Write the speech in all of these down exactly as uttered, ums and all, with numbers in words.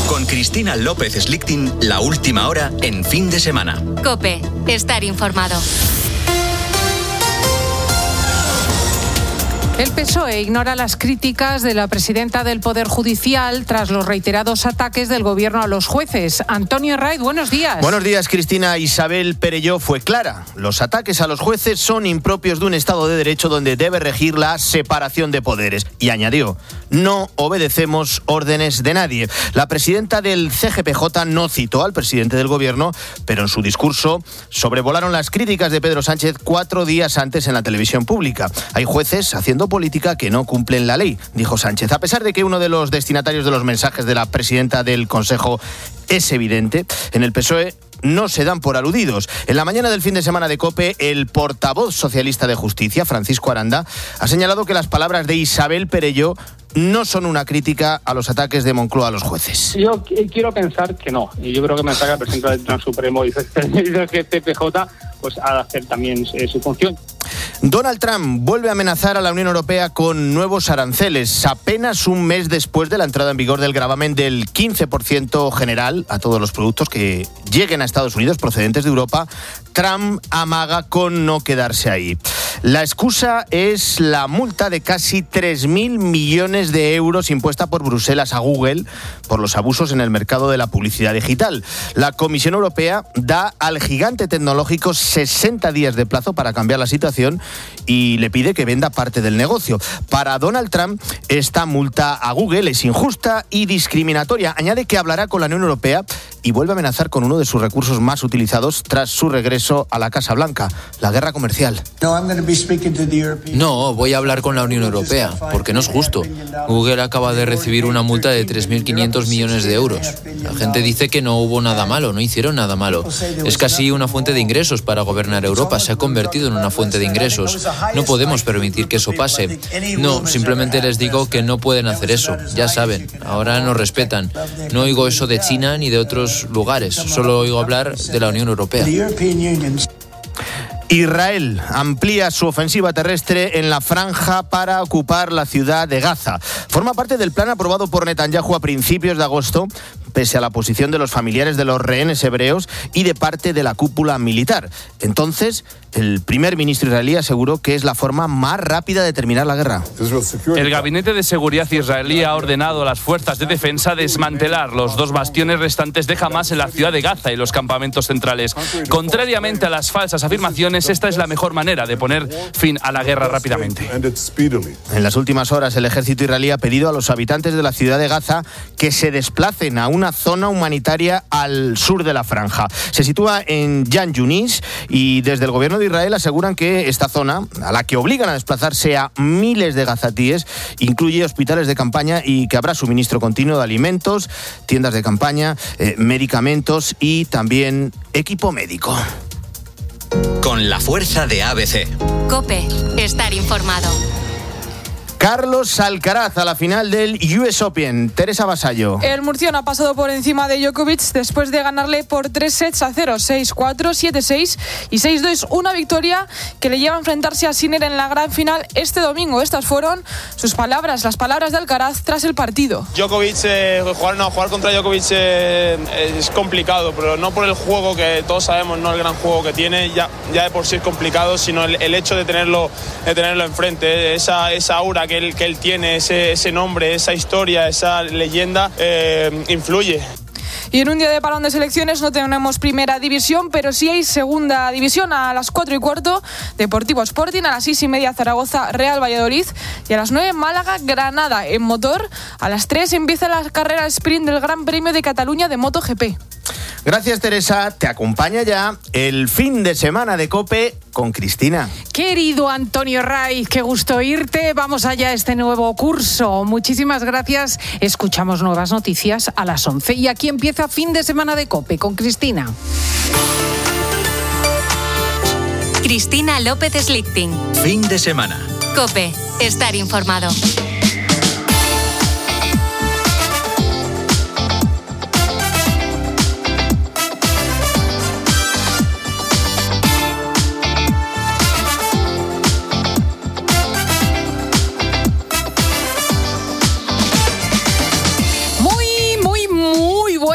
Con Cristina López Slichting, la última hora en Fin de Semana. COPE, estar informado. El P S O E ignora las críticas de la presidenta del Poder Judicial tras los reiterados ataques del Gobierno a los jueces. Antonio Herraiz, buenos días. Buenos días, Cristina. Isabel Perelló fue clara. Los ataques a los jueces son impropios de un Estado de Derecho donde debe regir la separación de poderes. Y añadió, no obedecemos órdenes de nadie. La presidenta del C G P J no citó al presidente del Gobierno, pero en su discurso sobrevolaron las críticas de Pedro Sánchez cuatro días antes en la televisión pública. Hay jueces haciendo política que no cumplen la ley, dijo Sánchez. A pesar de que uno de los destinatarios de los mensajes de la presidenta del Consejo es evidente, en el P S O E no se dan por aludidos. En la mañana del fin de semana de COPE, el portavoz socialista de Justicia, Francisco Aranda, ha señalado que las palabras de Isabel Perelló no son una crítica a los ataques de Moncloa a los jueces. Yo quiero pensar que no. Y yo creo que me saca el presidente del Tribunal Supremo y el G P J pues ha de hacer también eh, su función. Donald Trump vuelve a amenazar a la Unión Europea con nuevos aranceles. Apenas un mes después de la entrada en vigor del gravamen del quince por ciento general a todos los productos que lleguen a Estados Unidos procedentes de Europa, Trump amaga con no quedarse ahí. La excusa es la multa de casi tres mil millones de euros impuesta por Bruselas a Google por los abusos en el mercado de la publicidad digital. La Comisión Europea da al gigante tecnológico sesenta días de plazo para cambiar la situación y le pide que venda parte del negocio. Para Donald Trump, esta multa a Google es injusta y discriminatoria. Añade que hablará con la Unión Europea y vuelve a amenazar con uno de sus recursos más utilizados tras su regreso a la Casa Blanca, la guerra comercial. No, voy a hablar con la Unión Europea, porque no es justo. Google acaba de recibir una multa de tres mil quinientos millones de euros. La gente dice que no hubo nada malo, no hicieron nada malo. Es casi una fuente de ingresos para gobernar Europa, se ha convertido en una fuente de ingresos. No podemos permitir que eso pase. No, simplemente les digo que no pueden hacer eso, ya saben, ahora nos respetan. No oigo eso de China ni de otros lugares, solo oigo hablar de la Unión Europea. Israel amplía su ofensiva terrestre en la franja para ocupar la ciudad de Gaza. Forma parte del plan aprobado por Netanyahu a principios de agosto, pese a la posición de los familiares de los rehenes hebreos y de parte de la cúpula militar. Entonces, el primer ministro israelí aseguró que es la forma más rápida de terminar la guerra. El Gabinete de Seguridad israelí ha ordenado a las fuerzas de defensa desmantelar los dos bastiones restantes de Hamás en la ciudad de Gaza y los campamentos centrales. Contrariamente a las falsas afirmaciones, esta es la mejor manera de poner fin a la guerra rápidamente. En las últimas horas, el ejército israelí ha pedido a los habitantes de la ciudad de Gaza que se desplacen a una zona humanitaria al sur de la franja. Se sitúa en Yan Yunis y desde el gobierno de Israel aseguran que esta zona, a la que obligan a desplazarse a miles de gazatíes, incluye hospitales de campaña y que habrá suministro continuo de alimentos, tiendas de campaña, eh, medicamentos y también equipo médico. Con la fuerza de A B C. COPE, estar informado. Carlos Alcaraz a la final del U S Open. Teresa Vasallo. El murciano ha pasado por encima de Djokovic después de ganarle por tres sets a cero, seis cuatro, siete seis y seis dos. Una victoria que le lleva a enfrentarse a Sinner en la gran final este domingo. Estas fueron sus palabras, las palabras de Alcaraz tras el partido. Djokovic, eh, jugar, no, jugar contra Djokovic eh, es complicado, pero no por el juego que todos sabemos, no el gran juego que tiene, ya, ya de por sí es complicado, sino el, el hecho de tenerlo, de tenerlo enfrente, esa, esa aura que él, que él tiene, ese, ese nombre, esa historia, esa leyenda, eh, influye. Y en un día de parón de selecciones no tenemos primera división, pero sí hay segunda división a las cuatro y cuarto, Deportivo Sporting, a las seis y media Zaragoza, Real Valladolid y a las nueve Málaga, Granada en motor. A las tres empieza la carrera sprint del Gran Premio de Cataluña de MotoGP. Gracias, Teresa. Te acompaña ya el fin de semana de COPE con Cristina. Querido Antonio Herraiz, qué gusto oírte. Vamos allá a este nuevo curso. Muchísimas gracias. Escuchamos nuevas noticias a las once. Y aquí empieza fin de semana de COPE con Cristina. Cristina López Slichting. Fin de semana. COPE, estar informado.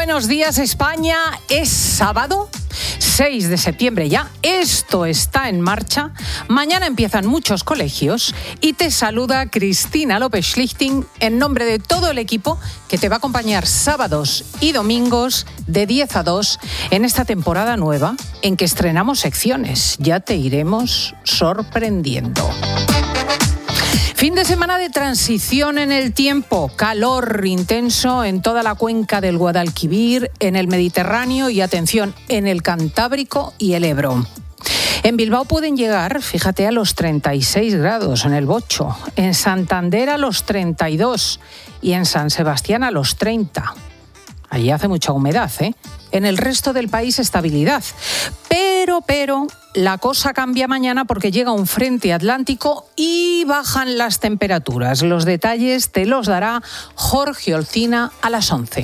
Buenos días, España. Es sábado, seis de septiembre ya. Esto está en marcha. Mañana empiezan muchos colegios y te saluda Cristina López Schlichting en nombre de todo el equipo que te va a acompañar sábados y domingos de diez a dos en esta temporada nueva en que estrenamos secciones. Ya te iremos sorprendiendo. Fin de semana de transición en el tiempo, calor intenso en toda la cuenca del Guadalquivir, en el Mediterráneo y, atención, en el Cantábrico y el Ebro. En Bilbao pueden llegar, fíjate, a los treinta y seis grados en el Bocho, en Santander a los treinta y dos y en San Sebastián a los treinta. Allí hace mucha humedad, ¿eh? En el resto del país estabilidad. Pero, pero, la cosa cambia mañana porque llega un frente atlántico y bajan las temperaturas. Los detalles te los dará Jorge Olcina a las once.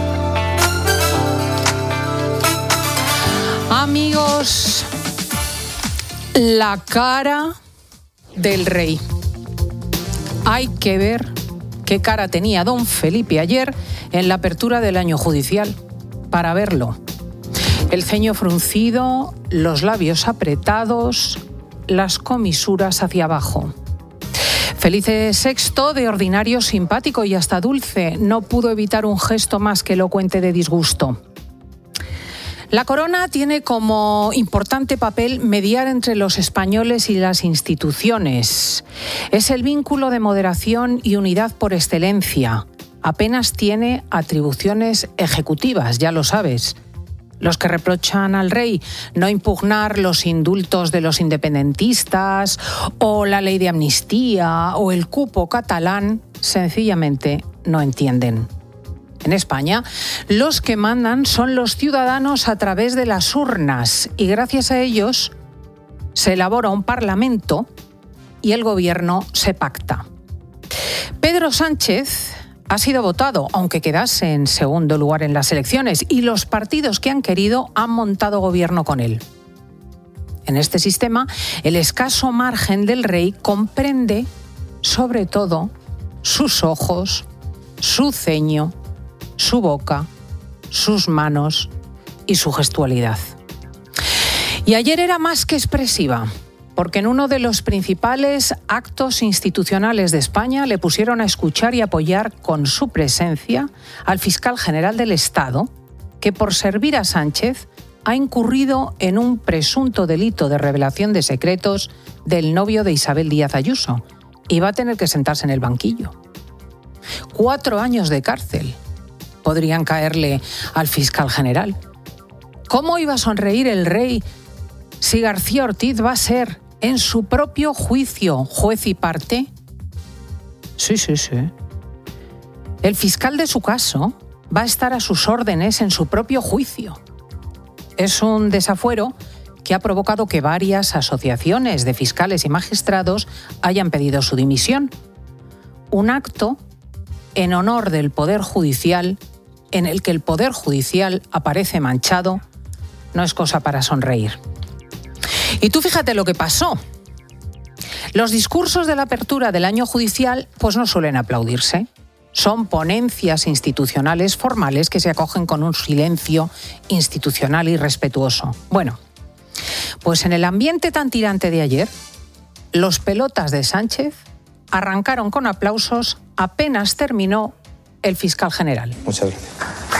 Amigos, la cara del rey. Hay que ver qué cara tenía don Felipe ayer en la apertura del año judicial. Para verlo. El ceño fruncido, los labios apretados, las comisuras hacia abajo. Felipe sexto, de ordinario simpático y hasta dulce, no pudo evitar un gesto más que elocuente de disgusto. La corona tiene como importante papel mediar entre los españoles y las instituciones. Es el vínculo de moderación y unidad por excelencia. Apenas tiene atribuciones ejecutivas, ya lo sabes. Los que reprochan al rey no impugnar los indultos de los independentistas o la ley de amnistía o el cupo catalán, sencillamente no entienden. En España, los que mandan son los ciudadanos a través de las urnas y gracias a ellos se elabora un parlamento y el gobierno se pacta. Pedro Sánchez ha sido votado, aunque quedase en segundo lugar en las elecciones, y los partidos que han querido han montado gobierno con él. En este sistema, el escaso margen del rey comprende, sobre todo, sus ojos, su ceño, su boca, sus manos y su gestualidad. Y ayer era más que expresiva, porque en uno de los principales actos institucionales de España le pusieron a escuchar y apoyar con su presencia al fiscal general del Estado, que por servir a Sánchez ha incurrido en un presunto delito de revelación de secretos del novio de Isabel Díaz Ayuso y va a tener que sentarse en el banquillo. Cuatro años de cárcel podrían caerle al fiscal general. ¿Cómo iba a sonreír el rey si García Ortiz va a ser en su propio juicio juez y parte? Sí, sí, sí. El fiscal de su caso va a estar a sus órdenes en su propio juicio. Es un desafuero que ha provocado que varias asociaciones de fiscales y magistrados hayan pedido su dimisión. Un acto en honor del Poder Judicial, en el que el Poder Judicial aparece manchado, no es cosa para sonreír. Y tú fíjate lo que pasó. Los discursos de la apertura del año judicial pues no suelen aplaudirse. Son ponencias institucionales formales que se acogen con un silencio institucional y respetuoso. Bueno, pues en el ambiente tan tirante de ayer, los pelotas de Sánchez arrancaron con aplausos apenas terminó el fiscal general. Muchas gracias.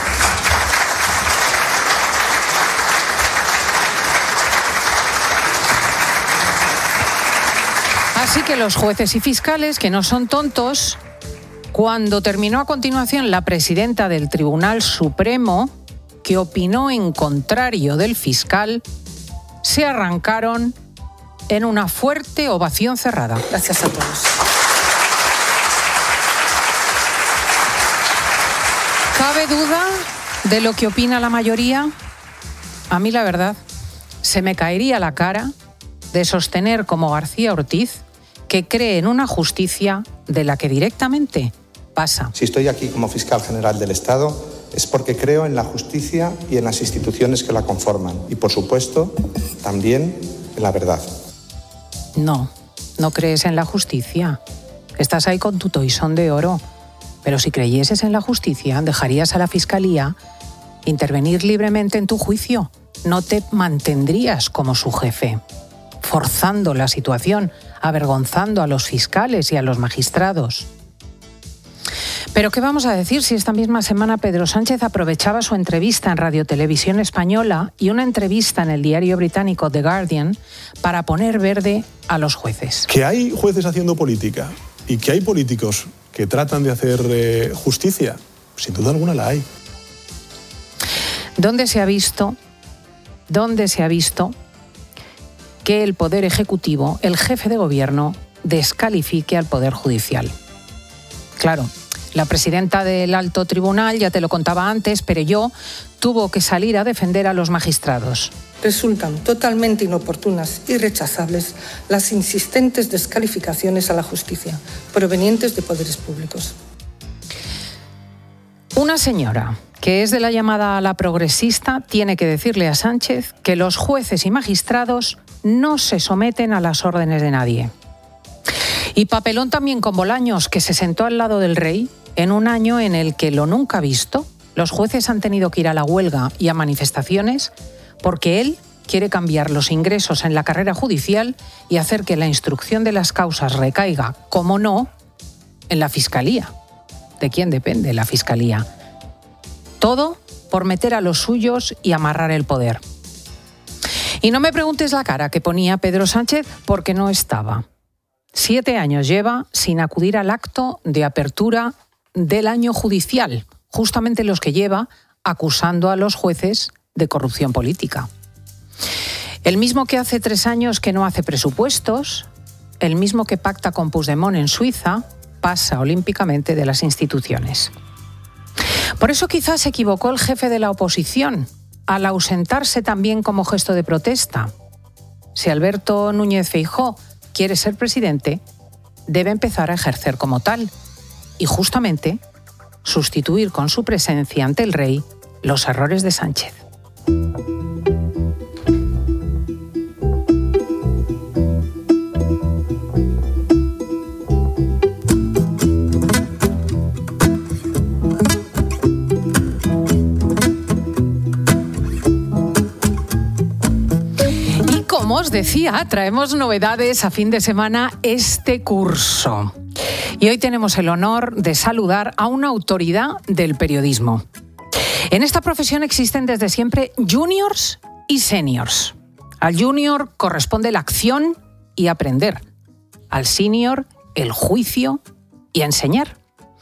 Así que los jueces y fiscales, que no son tontos, cuando terminó a continuación la presidenta del Tribunal Supremo, que opinó en contrario del fiscal, se arrancaron en una fuerte ovación cerrada. Gracias a todos. ¿Cabe duda de lo que opina la mayoría? A mí, la verdad, se me caería la cara de sostener como García Ortiz que cree en una justicia de la que directamente pasa. Si estoy aquí como fiscal general del Estado es porque creo en la justicia y en las instituciones que la conforman. Y, por supuesto, también en la verdad. No, no crees en la justicia. Estás ahí con tu toisón de oro. Pero si creyeses en la justicia, dejarías a la Fiscalía intervenir libremente en tu juicio. No te mantendrías como su jefe, forzando la situación, avergonzando a los fiscales y a los magistrados. Pero ¿qué vamos a decir si esta misma semana Pedro Sánchez aprovechaba su entrevista en Radio Televisión Española y una entrevista en el diario británico The Guardian para poner verde a los jueces? Que hay jueces haciendo política y que hay políticos que tratan de hacer eh, justicia, sin duda alguna la hay. ¿Dónde se ha visto, dónde se ha visto que el Poder Ejecutivo, el jefe de gobierno, descalifique al Poder Judicial? Claro, la presidenta del Alto Tribunal, ya te lo contaba antes, Perelló, tuvo que salir a defender a los magistrados. Resultan totalmente inoportunas y rechazables las insistentes descalificaciones a la justicia provenientes de poderes públicos. Una señora que es de la llamada ala progresista tiene que decirle a Sánchez que los jueces y magistrados no se someten a las órdenes de nadie. Y papelón también con Bolaños, que se sentó al lado del rey en un año en el que, lo nunca visto, los jueces han tenido que ir a la huelga y a manifestaciones porque él quiere cambiar los ingresos en la carrera judicial y hacer que la instrucción de las causas recaiga, como no, en la Fiscalía. ¿De quién depende la Fiscalía? Todo por meter a los suyos y amarrar el poder. Y no me preguntes la cara que ponía Pedro Sánchez porque no estaba. Siete años lleva sin acudir al acto de apertura del año judicial, justamente los que lleva acusando a los jueces de corrupción política. El mismo que hace tres años que no hace presupuestos, el mismo que pacta con Puigdemont en Suiza, pasa olímpicamente de las instituciones. Por eso quizás se equivocó el jefe de la oposición al ausentarse también como gesto de protesta. Si Alberto Núñez Feijóo quiere ser presidente, debe empezar a ejercer como tal y justamente sustituir con su presencia ante el rey los errores de Sánchez. Como os decía, traemos novedades a fin de semana este curso. Y hoy tenemos el honor de saludar a una autoridad del periodismo. En esta profesión existen desde siempre juniors y seniors. Al junior corresponde la acción y aprender. Al senior, el juicio y enseñar.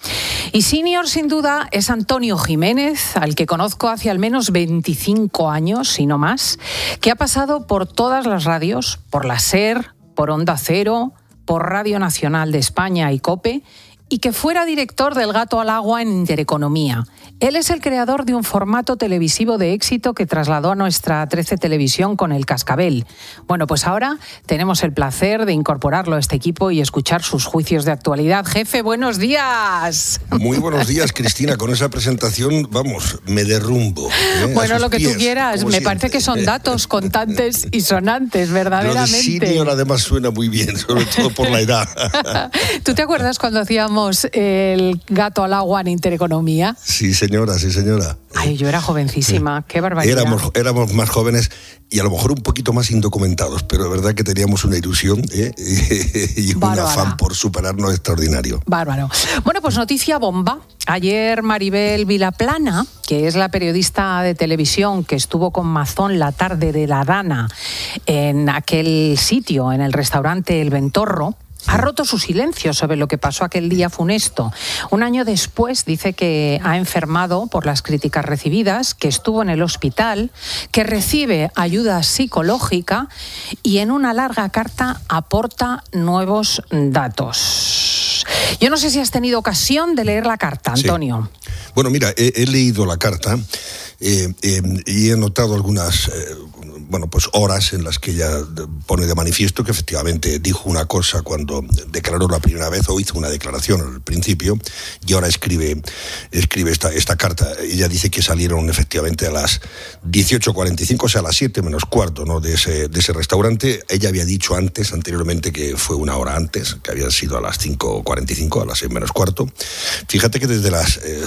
Y senior, sin duda, es Antonio Jiménez, al que conozco hace al menos veinticinco años, si no más, que ha pasado por todas las radios, por la SER, por Onda Cero, por Radio Nacional de España y COPE, y que fuera director del Gato al Agua en Intereconomía. Él es el creador de un formato televisivo de éxito que trasladó a nuestra trece Televisión con El Cascabel. Bueno, pues ahora tenemos el placer de incorporarlo a este equipo y escuchar sus juicios de actualidad. Jefe, buenos días. Muy buenos días, Cristina. Con esa presentación, vamos, me derrumbo. ¿eh? Bueno, lo que pies, tú quieras. Me siempre. Parece que son datos contantes y sonantes, verdaderamente. Lo de senior además suena muy bien, sobre todo por la edad. ¿Tú te acuerdas cuando hacíamos El Gato al Agua en Intereconomía? Sí, señora, sí, señora. Ay, yo era jovencísima, qué barbaridad. Éramos, éramos más jóvenes y a lo mejor un poquito más indocumentados, pero es verdad que teníamos una ilusión ¿eh? y un Bárbara. afán por superarnos extraordinario. Bárbaro. Bueno, pues noticia bomba. Ayer Maribel Vilaplana, que es la periodista de televisión que estuvo con Mazón la tarde de la Dana en aquel sitio, en el restaurante El Ventorro, ha roto su silencio sobre lo que pasó aquel día funesto. Un año después dice que ha enfermado por las críticas recibidas, que estuvo en el hospital, que recibe ayuda psicológica y en una larga carta aporta nuevos datos. Yo no sé si has tenido ocasión de leer la carta, Antonio. Sí. Bueno, mira, he, he leído la carta eh, eh, y he notado algunas... Eh, bueno, pues horas en las que ella pone de manifiesto que efectivamente dijo una cosa cuando declaró la primera vez o hizo una declaración al principio y ahora escribe escribe esta, esta carta. Ella dice que salieron efectivamente a las dieciocho cuarenta y cinco, o sea, a las siete menos cuarto, ¿no? de, ese, de ese restaurante. Ella había dicho antes, anteriormente, que fue una hora antes, que había sido a las cinco cuarenta y cinco, a las seis menos cuarto. Fíjate que desde las... Eh,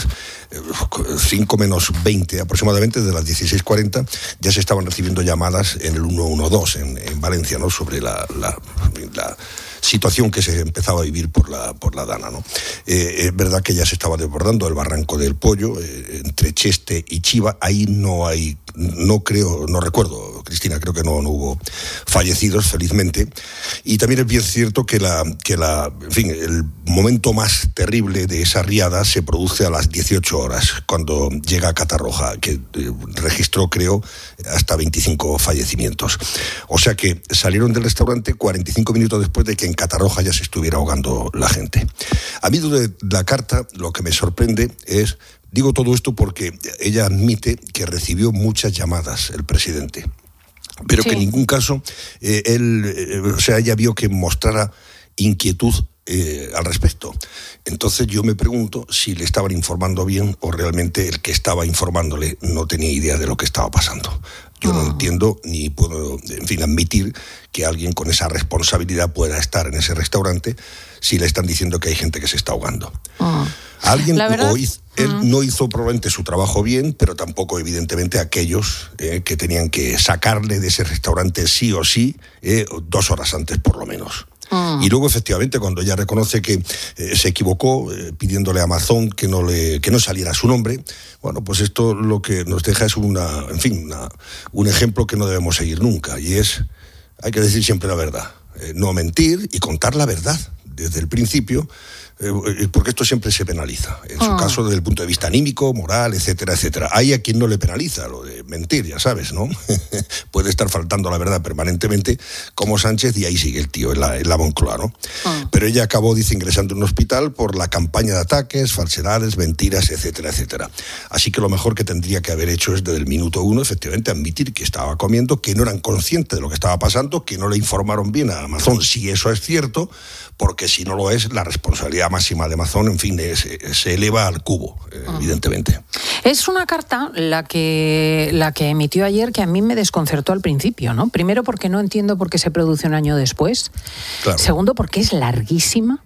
cinco menos veinte aproximadamente, de las dieciséis cuarenta, ya se estaban recibiendo llamadas en el ciento doce en, en Valencia, ¿no? Sobre la, la, la situación que se empezaba a vivir por la, por la Dana, ¿no? Eh, es verdad que ya se estaba desbordando el barranco del Pollo, eh, entre Cheste y Chiva. Ahí no hay, no creo, no recuerdo, Cristina, creo que no, no hubo fallecidos, felizmente. Y también es bien cierto que la, que la, en fin, el momento más terrible de esa riada se produce a las dieciocho horas, cuando llega a Catarroja, que eh, registró, creo, hasta veinticinco fallecimientos. O sea que salieron del restaurante cuarenta y cinco minutos después de que en Catarroja ya se estuviera ahogando la gente. A mí de la carta lo que me sorprende es, digo todo esto porque ella admite que recibió muchas llamadas el presidente, pero sí, que en ningún caso eh, él, eh, o sea, ella vio que mostrara inquietud eh, al respecto. Entonces yo me pregunto si le estaban informando bien o realmente el que estaba informándole no tenía idea de lo que estaba pasando. Yo no entiendo ni puedo, en fin, admitir que alguien con esa responsabilidad pueda estar en ese restaurante si le están diciendo que hay gente que se está ahogando. Uh. Alguien o hizo, él uh. no hizo probablemente su trabajo bien, pero tampoco evidentemente aquellos eh, que tenían que sacarle de ese restaurante sí o sí, eh, dos horas antes por lo menos. Mm. Y luego, efectivamente, cuando ella reconoce que eh, se equivocó eh, pidiéndole a Amazon que no le que no saliera su nombre, bueno, pues esto lo que nos deja es una, en fin, una, un ejemplo que no debemos seguir nunca, y es, hay que decir siempre la verdad, eh, no mentir y contar la verdad desde el principio, eh, porque esto siempre se penaliza. En su oh. caso, desde el punto de vista anímico, moral, etcétera, etcétera. Hay a quien no le penaliza lo de mentir, ya sabes, ¿no? Puede estar faltando la verdad permanentemente, como Sánchez, y ahí sigue el tío en la, en la Moncloa, ¿no? Oh. Pero ella acabó, dice, ingresando en un hospital por la campaña de ataques, falsedades, mentiras, etcétera, etcétera. Así que lo mejor que tendría que haber hecho es, desde el minuto uno, efectivamente, admitir que estaba comiendo, que no eran conscientes de lo que estaba pasando, que no le informaron bien a Amazon, si eso es cierto, porque si no lo es, la responsabilidad máxima de Amazon, en fin, es, se eleva al cubo, uh-huh. evidentemente. Es una carta la que, la que emitió ayer que a mí me desconcertó al principio, ¿no? Primero porque no entiendo por qué se produce un año después. Claro. Segundo porque es larguísima.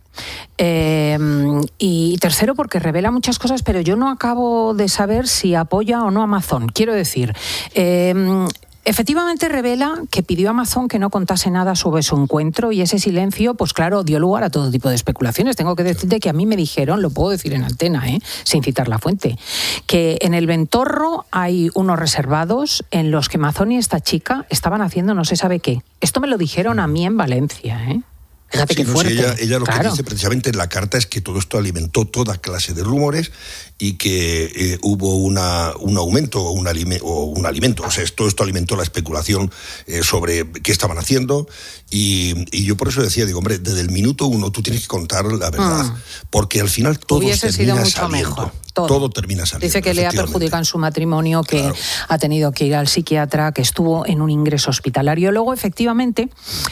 Eh, y tercero porque revela muchas cosas, pero yo no acabo de saber si apoya o no a Amazon. Quiero decir... Eh, Efectivamente revela que pidió a Amazon que no contase nada sobre su encuentro, y ese silencio, pues claro, dio lugar a todo tipo de especulaciones. Tengo que decirte que a mí me dijeron, lo puedo decir en antena, ¿eh? sin citar la fuente, que en el Ventorro hay unos reservados en los que Amazon y esta chica estaban haciendo no se sabe qué. Esto me lo dijeron a mí en Valencia, ¿eh? Fíjate sí, qué no, fuerte. Sí, ella, ella lo claro. que dice precisamente en la carta es que todo esto alimentó toda clase de rumores y que eh, hubo una, un aumento o un, alime, o un alimento. O sea, todo esto alimentó la especulación eh, sobre qué estaban haciendo. Y, y yo por eso decía, digo, hombre, desde el minuto uno tú tienes que contar la verdad. Mm. Porque al final todo Hubiese termina sido mucho saliendo. Mejor. Todo. Todo termina saliendo. Dice que le ha perjudicado en su matrimonio, que claro. ha tenido que ir al psiquiatra, que estuvo en un ingreso hospitalario. Luego, efectivamente,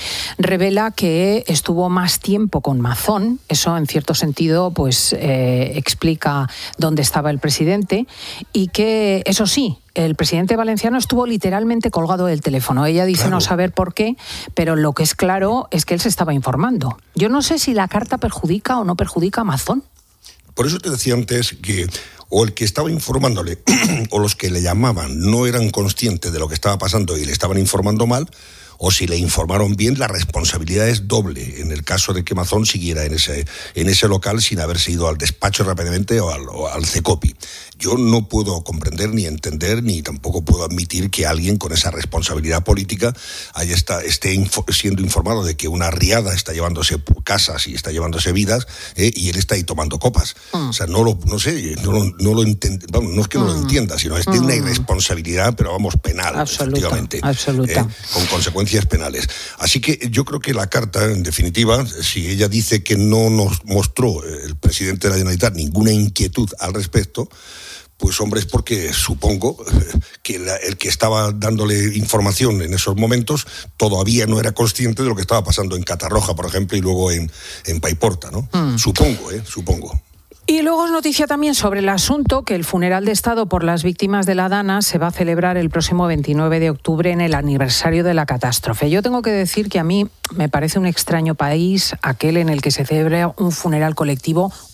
revela que estuvo más tiempo con Amazon. Eso, en cierto sentido, pues eh, explica dónde estaba el presidente, y que, eso sí, el presidente valenciano estuvo literalmente colgado del teléfono. Ella dice claro. no saber por qué, pero lo que es claro es que él se estaba informando. Yo no sé si la carta perjudica o no perjudica a Amazon. Por eso te decía antes que o el que estaba informándole o los que le llamaban no eran conscientes de lo que estaba pasando y le estaban informando mal, o si le informaron bien, la responsabilidad es doble en el caso de que Amazon siguiera en ese, en ese local sin haberse ido al despacho rápidamente o al, o al CECOPI. Yo no puedo comprender ni entender, ni tampoco puedo admitir que alguien con esa responsabilidad política haya está, esté info, siendo informado de que una riada está llevándose casas y está llevándose vidas, eh, y él está ahí tomando copas. Mm. O sea, no lo, no sé, no lo, no lo entiende, vamos, no es que mm. no lo entienda, sino es de mm. una irresponsabilidad, pero vamos, penal, absoluta, efectivamente. Absoluta. Eh, con consecuencias penales. Así que yo creo que la carta, en definitiva, si ella dice que no nos mostró el presidente de la Generalitat ninguna inquietud al respecto, pues hombre, es porque supongo que la, el que estaba dándole información en esos momentos todavía no era consciente de lo que estaba pasando en Catarroja, por ejemplo, y luego en, en Paiporta, ¿no? Mm. Supongo, ¿eh? Supongo. Y luego es noticia también sobre el asunto que el funeral de Estado por las víctimas de la Dana se va a celebrar el próximo veintinueve de octubre en el aniversario de la catástrofe. Yo tengo que decir que a mí me parece un extraño país aquel en el que se celebra un funeral colectivo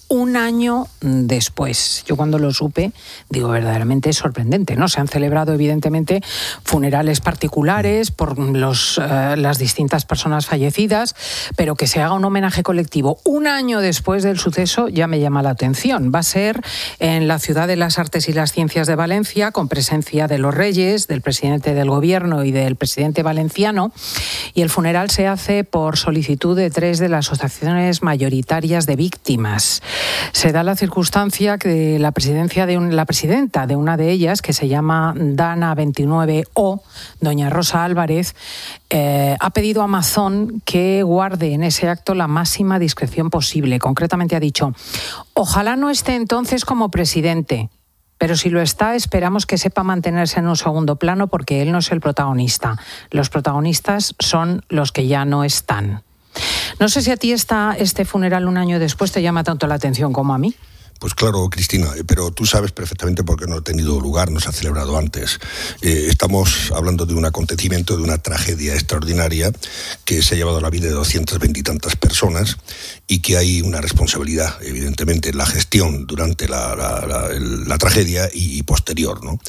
un año después. Yo cuando lo supe, digo, verdaderamente es sorprendente, ¿no? Se han celebrado, evidentemente, funerales particulares por los, eh, las distintas personas fallecidas, pero que se haga un homenaje colectivo un año después del suceso ya me llama la atención. Va a ser en la Ciudad de las Artes y las Ciencias de Valencia, con presencia de los reyes, del presidente del gobierno y del presidente valenciano, y el funeral se hace por solicitud de tres de las asociaciones mayoritarias de víctimas. Se da la circunstancia que la presidencia de un, la presidenta de una de ellas, que se llama Dana veintinueve O, doña Rosa Álvarez, eh, ha pedido a Amazon que guarde en ese acto la máxima discreción posible. Concretamente ha dicho: ojalá no esté entonces como presidente, pero si lo está, esperamos que sepa mantenerse en un segundo plano, porque él no es el protagonista. Los protagonistas son los que ya no están. No sé si a ti esta, este funeral un año después te llama tanto la atención como a mí. Pues claro, Cristina, pero tú sabes perfectamente por qué no ha tenido lugar, no se ha celebrado antes. Eh, estamos hablando de un acontecimiento, de una tragedia extraordinaria que se ha llevado la vida de doscientas veinte y tantas personas, y que hay una responsabilidad, evidentemente, en la gestión durante la, la, la, la tragedia y posterior, ¿no?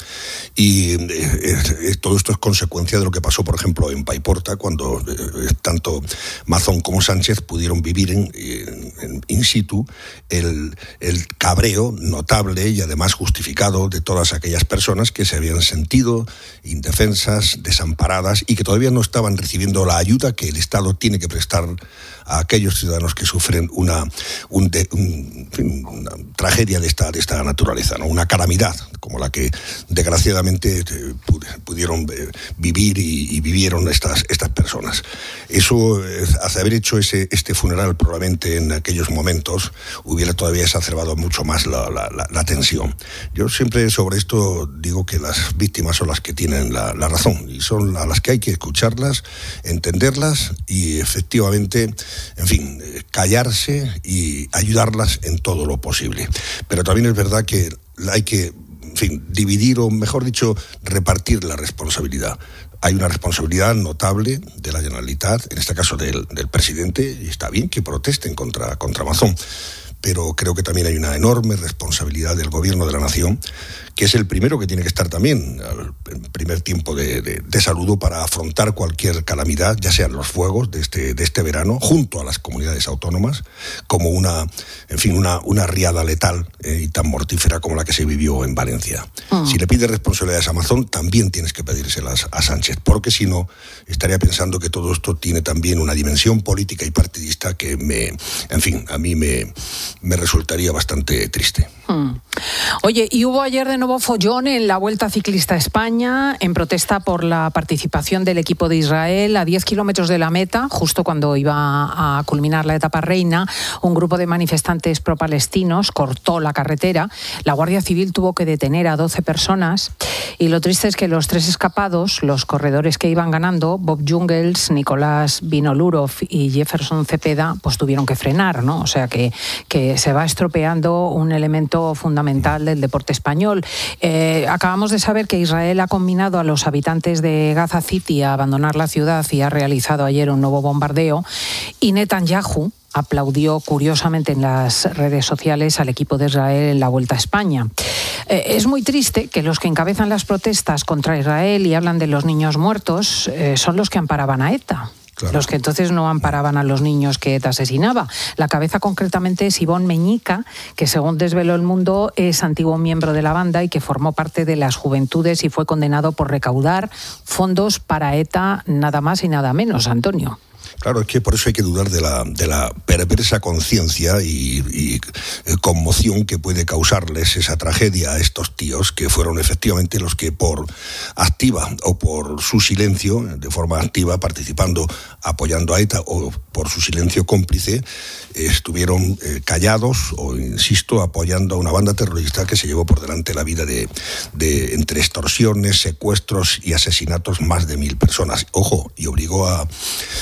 Y eh, eh, todo esto es consecuencia de lo que pasó, por ejemplo, en Paiporta, cuando eh, tanto Mazón como Sánchez pudieron vivir en, en, in situ el, el cabreo notable y además justificado de todas aquellas personas que se habían sentido indefensas, desamparadas, y que todavía no estaban recibiendo la ayuda que el Estado tiene que prestar a aquellos ciudadanos que sufren una, un de, un, una tragedia de esta, de esta naturaleza, ¿no? Una calamidad como la que desgraciadamente pudieron vivir y, y vivieron estas, estas personas. Eso, hace haber hecho ese, este funeral probablemente en aquellos momentos, hubiera todavía exacerbado mucho más la, la, la, la tensión. Yo siempre sobre esto digo que las víctimas son las que tienen la, la razón, y son a las que hay que escucharlas, entenderlas y efectivamente, en fin, callarse y ayudarlas en todo lo posible. Pero también es verdad que hay que, en fin, dividir, o mejor dicho, repartir la responsabilidad. Hay una responsabilidad notable de la Generalitat, en este caso del, del presidente, y está bien que protesten contra, contra Mazón, pero creo que también hay una enorme responsabilidad del Gobierno de la Nación, que es el primero que tiene que estar también al primer tiempo de, de, de saludo para afrontar cualquier calamidad, ya sean los fuegos de este, de este verano, junto a las comunidades autónomas, como una, en fin, una, una riada letal eh, y tan mortífera como la que se vivió en Valencia. Uh-huh. Si le pides responsabilidades a Amazon, también tienes que pedírselas a Sánchez, porque si no, estaría pensando que todo esto tiene también una dimensión política y partidista que me, en fin, a mí me, me resultaría bastante triste. Hmm. Oye, y hubo ayer de nuevo follón en la Vuelta Ciclista a España, en protesta por la participación del equipo de Israel a diez kilómetros de la meta, justo cuando iba a culminar la etapa reina. Un grupo de manifestantes pro-palestinos cortó la carretera. La Guardia Civil tuvo que detener a doce personas, y lo triste es que los tres escapados, los corredores que iban ganando, Bob Jungels, Nicolás Vinolourov y Jefferson Cepeda, pues tuvieron que frenar, ¿no? O sea que, que se va estropeando un elemento fundamental del deporte español. Eh, acabamos de saber que Israel ha combinado a los habitantes de Gaza City a abandonar la ciudad y ha realizado ayer un nuevo bombardeo, y Netanyahu aplaudió curiosamente en las redes sociales al equipo de Israel en la Vuelta a España. Eh, es muy triste que los que encabezan las protestas contra Israel y hablan de los niños muertos eh, son los que amparaban a ETA. Claro. Los que entonces no amparaban a los niños que ETA asesinaba. La cabeza concretamente es Ivón Meñica, que según desveló El Mundo es antiguo miembro de la banda y que formó parte de las Juventudes y fue condenado por recaudar fondos para ETA, nada más y nada menos, Antonio. Claro, es que por eso hay que dudar de la, de la perversa conciencia y, y conmoción que puede causarles esa tragedia a estos tíos, que fueron efectivamente los que por activa o por su silencio, de forma activa, participando, apoyando a ETA, o por su silencio cómplice, estuvieron eh, callados o, insisto, apoyando a una banda terrorista que se llevó por delante la vida de, de entre extorsiones, secuestros y asesinatos, más de mil personas. Ojo, y obligó a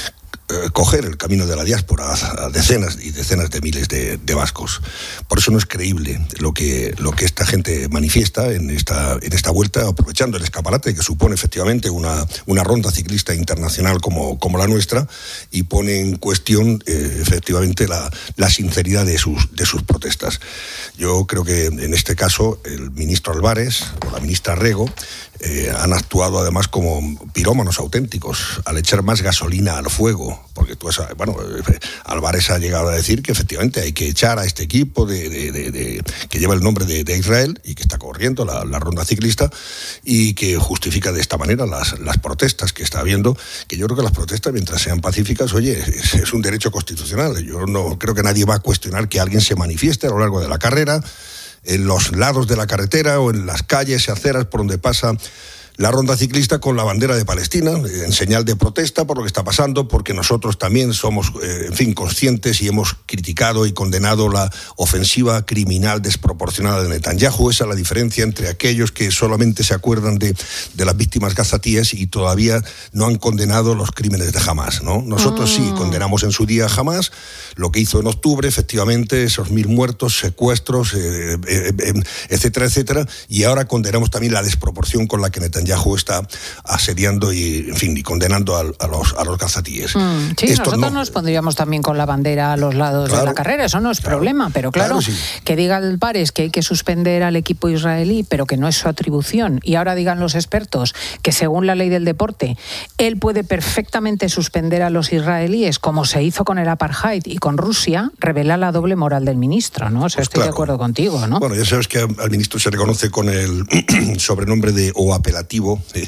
eh, coger el camino de la diáspora a decenas y decenas de miles de, de vascos. Por eso no es creíble lo que, lo que esta gente manifiesta en esta, en esta vuelta, aprovechando el escaparate que supone efectivamente una, una ronda ciclista internacional como, como la nuestra, y pone en cuestión eh, efectivamente la, la sinceridad de sus, de sus protestas. Yo creo que en este caso el ministro Álvarez o la ministra Rego eh, han actuado además como pirómanos auténticos al echar más gasolina al fuego, porque tú sabes, bueno, eh, Álvarez ha llegado a decir que efectivamente hay que echar a este equipo de, de, de, de, que lleva el nombre de, de Israel y que está corriendo la, la ronda ciclista, y que justifica de esta manera las, las protestas que está habiendo, que yo creo que las protestas, mientras sean pacíficas, oye, es, es un derecho constitucional. Yo no creo que nadie va a cuestionar que alguien se manifieste a lo largo de la carrera, en los lados de la carretera o en las calles y aceras por donde pasa la ronda ciclista con la bandera de Palestina, en señal de protesta por lo que está pasando, porque nosotros también somos, eh, en fin, conscientes y hemos criticado y condenado la ofensiva criminal desproporcionada de Netanyahu. Esa es la diferencia entre aquellos que solamente se acuerdan de, de las víctimas gazatíes y todavía no han condenado los crímenes de Hamás, ¿no? Nosotros mm. sí condenamos en su día a Hamás, lo que hizo en octubre, efectivamente, esos mil muertos, secuestros, eh, eh, eh, etcétera, etcétera, y ahora condenamos también la desproporción con la que Netanyahu Netanyahu está asediando y, en fin, y condenando a, a los a los gazatíes. Mm, sí, Esto nosotros no... nos pondríamos también con la bandera a los lados claro, de la carrera, eso no es claro, problema, pero claro, claro sí. que diga el Pares que hay que suspender al equipo israelí, pero que no es su atribución, y ahora digan los expertos que según la ley del deporte, él puede perfectamente suspender a los israelíes, como se hizo con el apartheid y con Rusia, revela la doble moral del ministro, ¿no? O sea, pues estoy claro. de acuerdo contigo, ¿no? Bueno, ya sabes que al ministro se reconoce con el sobrenombre de o apelativo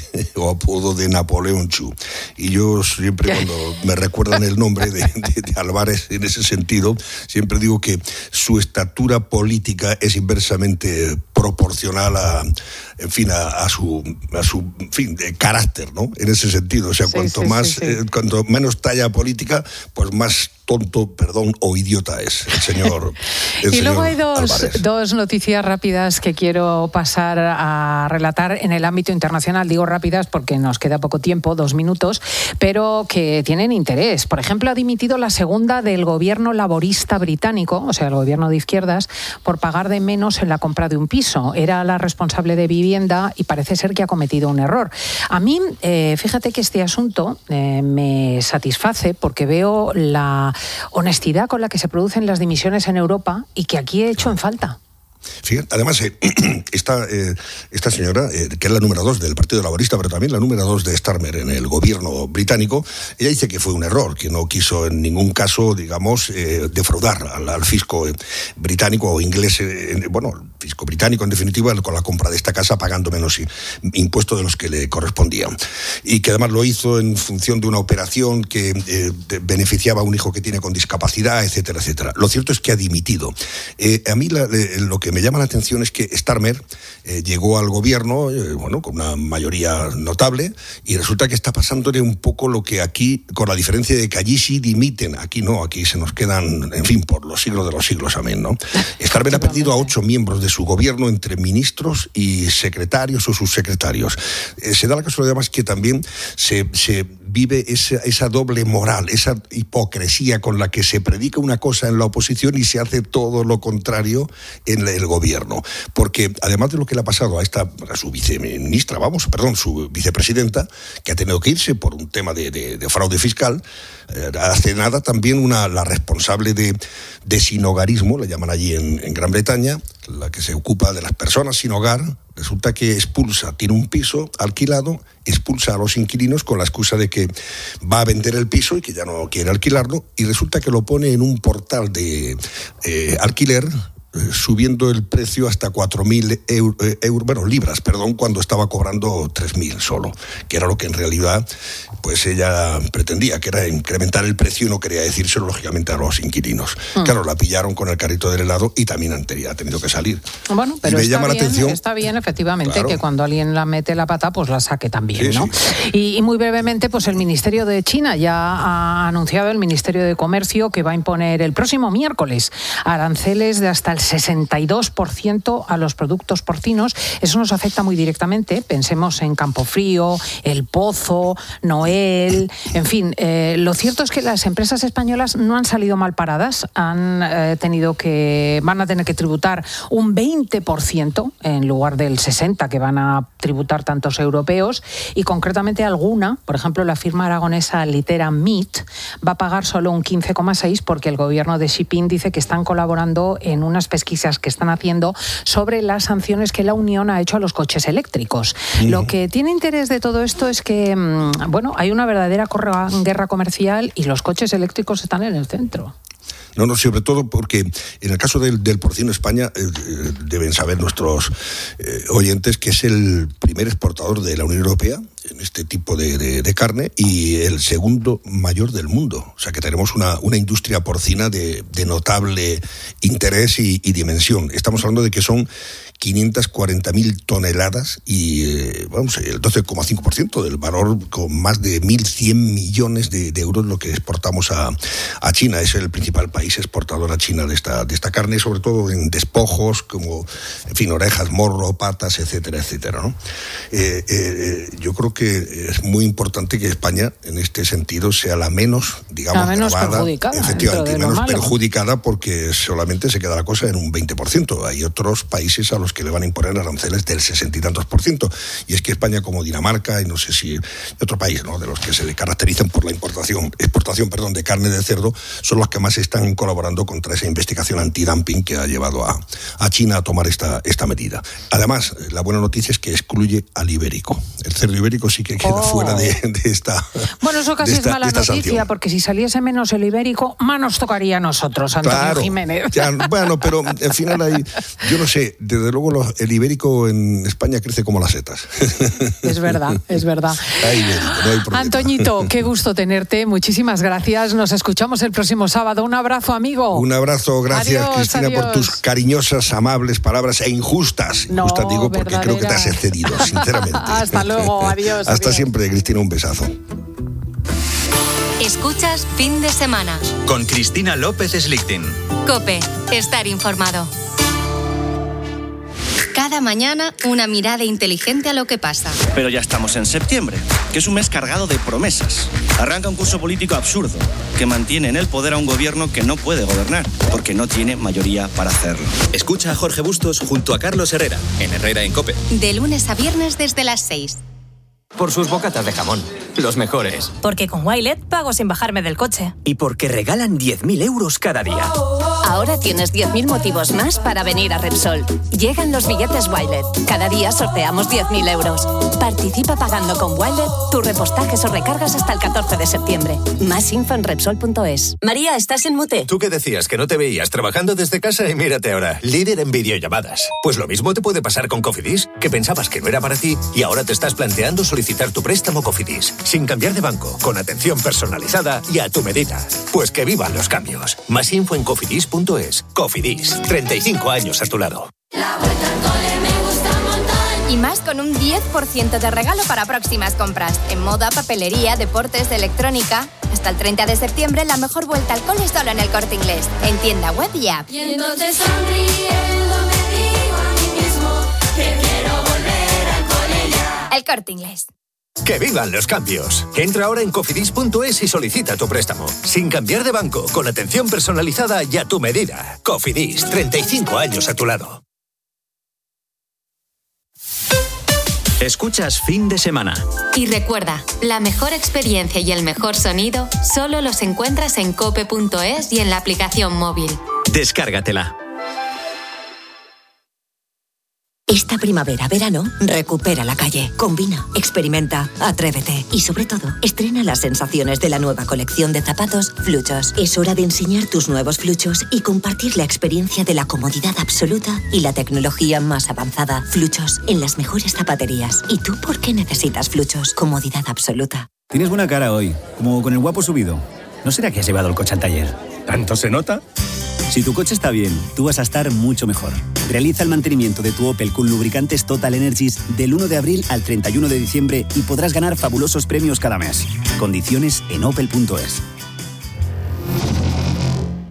o apodo de Napoleón Chu. Y yo siempre cuando me recuerdan el nombre de, de, de Álvarez en ese sentido, siempre digo que su estatura política es inversamente proporcional a, en fin, a, a su, a su en fin, de carácter, ¿no? En ese sentido, o sea, sí, cuanto sí, más, sí, sí. Eh, cuanto menos talla política, pues más tonto, perdón, o idiota es el señor. El y señor luego hay dos, Álvarez. dos noticias rápidas que quiero pasar a relatar en el ámbito internacional. Digo rápidas porque nos queda poco tiempo, dos minutos, pero que tienen interés. Por ejemplo, ha dimitido la segunda del gobierno laborista británico, o sea, el gobierno de izquierdas, por pagar de menos en la compra de un piso. Era la responsable de vivienda y parece ser que ha cometido un error. A mí, eh, fíjate que este asunto eh, me satisface porque veo la honestidad con la que se producen las dimisiones en Europa y que aquí he hecho en falta. Fíjate, además, eh, esta, eh, esta señora, eh, que es la número dos del Partido Laborista, pero también la número dos de Starmer en el gobierno británico, ella dice que fue un error, que no quiso en ningún caso, digamos, eh, defraudar al, al fisco eh, británico o inglés, eh, bueno, el fisco británico en definitiva, con la compra de esta casa pagando menos impuestos de los que le correspondían. Y que además lo hizo en función de una operación que eh, beneficiaba a un hijo que tiene con discapacidad, etcétera, etcétera. Lo cierto es que ha dimitido. Eh, a mí la, eh, lo que me llama la atención es que Starmer eh, llegó al gobierno, eh, bueno, con una mayoría notable, y resulta que está pasándole un poco lo que aquí, con la diferencia de que allí sí dimiten, aquí no, aquí se nos quedan, en fin, por los siglos de los siglos, amén, ¿no? Starmer ha perdido a ocho miembros de su gobierno entre ministros y secretarios o subsecretarios. Eh, se da la casualidad más que también se, se vive esa, esa doble moral, esa hipocresía con la que se predica una cosa en la oposición y se hace todo lo contrario en el gobierno. Porque además de lo que le ha pasado a esta, a su viceministra, vamos, perdón, su vicepresidenta, que ha tenido que irse por un tema de, de, de fraude fiscal, eh, hace nada también una, la responsable de, de sinhogarismo, la llaman allí en, en Gran Bretaña, la que se ocupa de las personas sin hogar, resulta que expulsa, tiene un piso alquilado, expulsa a los inquilinos con la excusa de que va a vender el piso y que ya no quiere alquilarlo, y resulta que lo pone en un portal de eh, alquiler, subiendo el precio hasta cuatro mil euros, euro, bueno, libras, perdón, cuando estaba cobrando tres mil solo, que era lo que en realidad pues ella pretendía, que era incrementar el precio y no quería decírselo lógicamente a los inquilinos. Mm. Claro, la pillaron con el carrito del helado y también han tenido, ha tenido que salir. Bueno, pero me está, llama bien, la atención, está bien efectivamente claro, que cuando alguien la mete la pata pues la saque también, sí, ¿no? Sí. Y, y muy brevemente, pues el Ministerio de China ya ha anunciado, el Ministerio de Comercio, que va a imponer el próximo miércoles aranceles de hasta el sesenta y dos por ciento a los productos porcinos. Eso nos afecta muy directamente. Pensemos en Campofrío, El Pozo, Noel, en fin. Eh, lo cierto es que las empresas españolas no han salido mal paradas. Han eh, tenido que, van a tener que tributar un veinte por ciento en lugar del sesenta por ciento que van a tributar tantos europeos, y concretamente alguna, por ejemplo la firma aragonesa Litera Meat, va a pagar solo un quince coma seis por ciento porque el gobierno de Xi Jinping dice que están colaborando en unas pesquisas que están haciendo sobre las sanciones que la Unión ha hecho a los coches eléctricos. Mm. Lo que tiene interés de todo esto es que, bueno, hay una verdadera guerra comercial y los coches eléctricos están en el centro. No, no, sobre todo porque en el caso del, del porcino, España, eh, deben saber nuestros eh, oyentes que es el primer exportador de la Unión Europea en este tipo de, de, de carne y el segundo mayor del mundo. O sea que tenemos una, una industria porcina de, de notable interés y, y dimensión. Estamos hablando de que son quinientas cuarenta mil toneladas y, eh, vamos, el doce coma cinco por ciento del valor, con más de mil cien millones de, de euros lo que exportamos a, a China. Es el principal país exportador a China de esta, de esta carne, sobre todo en despojos como, en fin, orejas, morro, patas, etcétera, etcétera, ¿no? Eh, eh, yo creo que es muy importante que España, en este sentido, sea la menos, digamos, la menos grabada, perjudicada, efectivamente, menos malo. perjudicada, porque solamente se queda la cosa en un veinte por ciento. Hay otros países a los que le van a imponer aranceles del sesenta y tantos por ciento. Y es que España, como Dinamarca y no sé si otro país, ¿no?, de los que se caracterizan por la importación, exportación, perdón, de carne de cerdo, son los que más están colaborando contra esa investigación antidumping que ha llevado a, a China a tomar esta, esta medida. Además, la buena noticia es que excluye al ibérico. El cerdo ibérico sí que queda oh. fuera de, de esta Bueno, eso casi esta, es mala noticia, sanción. Porque si saliese menos el ibérico, más nos tocaría a nosotros, Antonio claro, Jiménez. Ya, bueno, pero al final hay, yo no sé, desde luego los, el ibérico en España crece como las setas. Es verdad, es verdad. Hay ibérico, no hay problema. Antoñito, qué gusto tenerte, muchísimas gracias. Nos escuchamos el próximo sábado. Un abrazo, amigo. Un abrazo, gracias, adiós, Cristina, adiós. por tus cariñosas, amables palabras e injustas. No, injustas digo porque verdadera. creo que te has excedido, sinceramente. Hasta luego, adiós. Hasta adiós. siempre, Cristina, un besazo. Escuchas Fin de Semana con Cristina López Slichting. COPE, estar informado. Cada mañana una mirada inteligente a lo que pasa. Pero ya estamos en septiembre, que es un mes cargado de promesas. Arranca un curso político absurdo, que mantiene en el poder a un gobierno que no puede gobernar, porque no tiene mayoría para hacerlo. Escucha a Jorge Bustos junto a Carlos Herrera, en Herrera en COPE. De lunes a viernes desde las seis. Por sus bocatas de jamón, los mejores. Porque con Wilet pago sin bajarme del coche. Y porque regalan diez mil euros cada día. Ahora tienes diez mil motivos más para venir a Repsol. Llegan los billetes Wilet. Cada día sorteamos diez mil euros. Participa pagando con Wilet tus repostajes o recargas hasta el catorce de septiembre. Más info en Repsol punto es. María, ¿estás en mute? Tú que decías que no te veías trabajando desde casa y mírate ahora, líder en videollamadas. Pues lo mismo te puede pasar con Cofidis, que pensabas que no era para ti y ahora te estás planteando solicitar tu préstamo Cofidis, sin cambiar de banco, con atención personalizada y a tu medida. Pues que vivan los cambios. Más info en cofidis punto es. Cofidis, treinta y cinco años a tu lado. Y más con un diez por ciento de regalo para próximas compras. En moda, papelería, deportes, electrónica. Hasta el treinta de septiembre, la mejor vuelta al cole solo en el Corte Inglés. En tienda web y app. Y entonces sonriendo me digo a mí mismo que quiero volver al cole ya. El Corte Inglés. ¡Que vivan los cambios! Entra ahora en cofidis punto es y solicita tu préstamo. Sin cambiar de banco, con atención personalizada y a tu medida. Cofidis, treinta y cinco años a tu lado. Escuchas Fin de Semana. Y recuerda, la mejor experiencia y el mejor sonido solo los encuentras en cope punto es y en la aplicación móvil. Descárgatela. Esta primavera, verano, recupera la calle, combina, experimenta, atrévete y sobre todo, estrena las sensaciones de la nueva colección de zapatos Fluchos. Es hora de enseñar tus nuevos Fluchos y compartir la experiencia de la comodidad absoluta y la tecnología más avanzada. Fluchos, en las mejores zapaterías. ¿Y tú por qué necesitas Fluchos? Comodidad absoluta. Tienes buena cara hoy, como con el guapo subido. ¿No será que has llevado el coche al taller? ¿Tanto se nota? Si tu coche está bien, tú vas a estar mucho mejor. Realiza el mantenimiento de tu Opel con lubricantes Total Energies del uno de abril al treinta y uno de diciembre y podrás ganar fabulosos premios cada mes. Condiciones en opel punto es.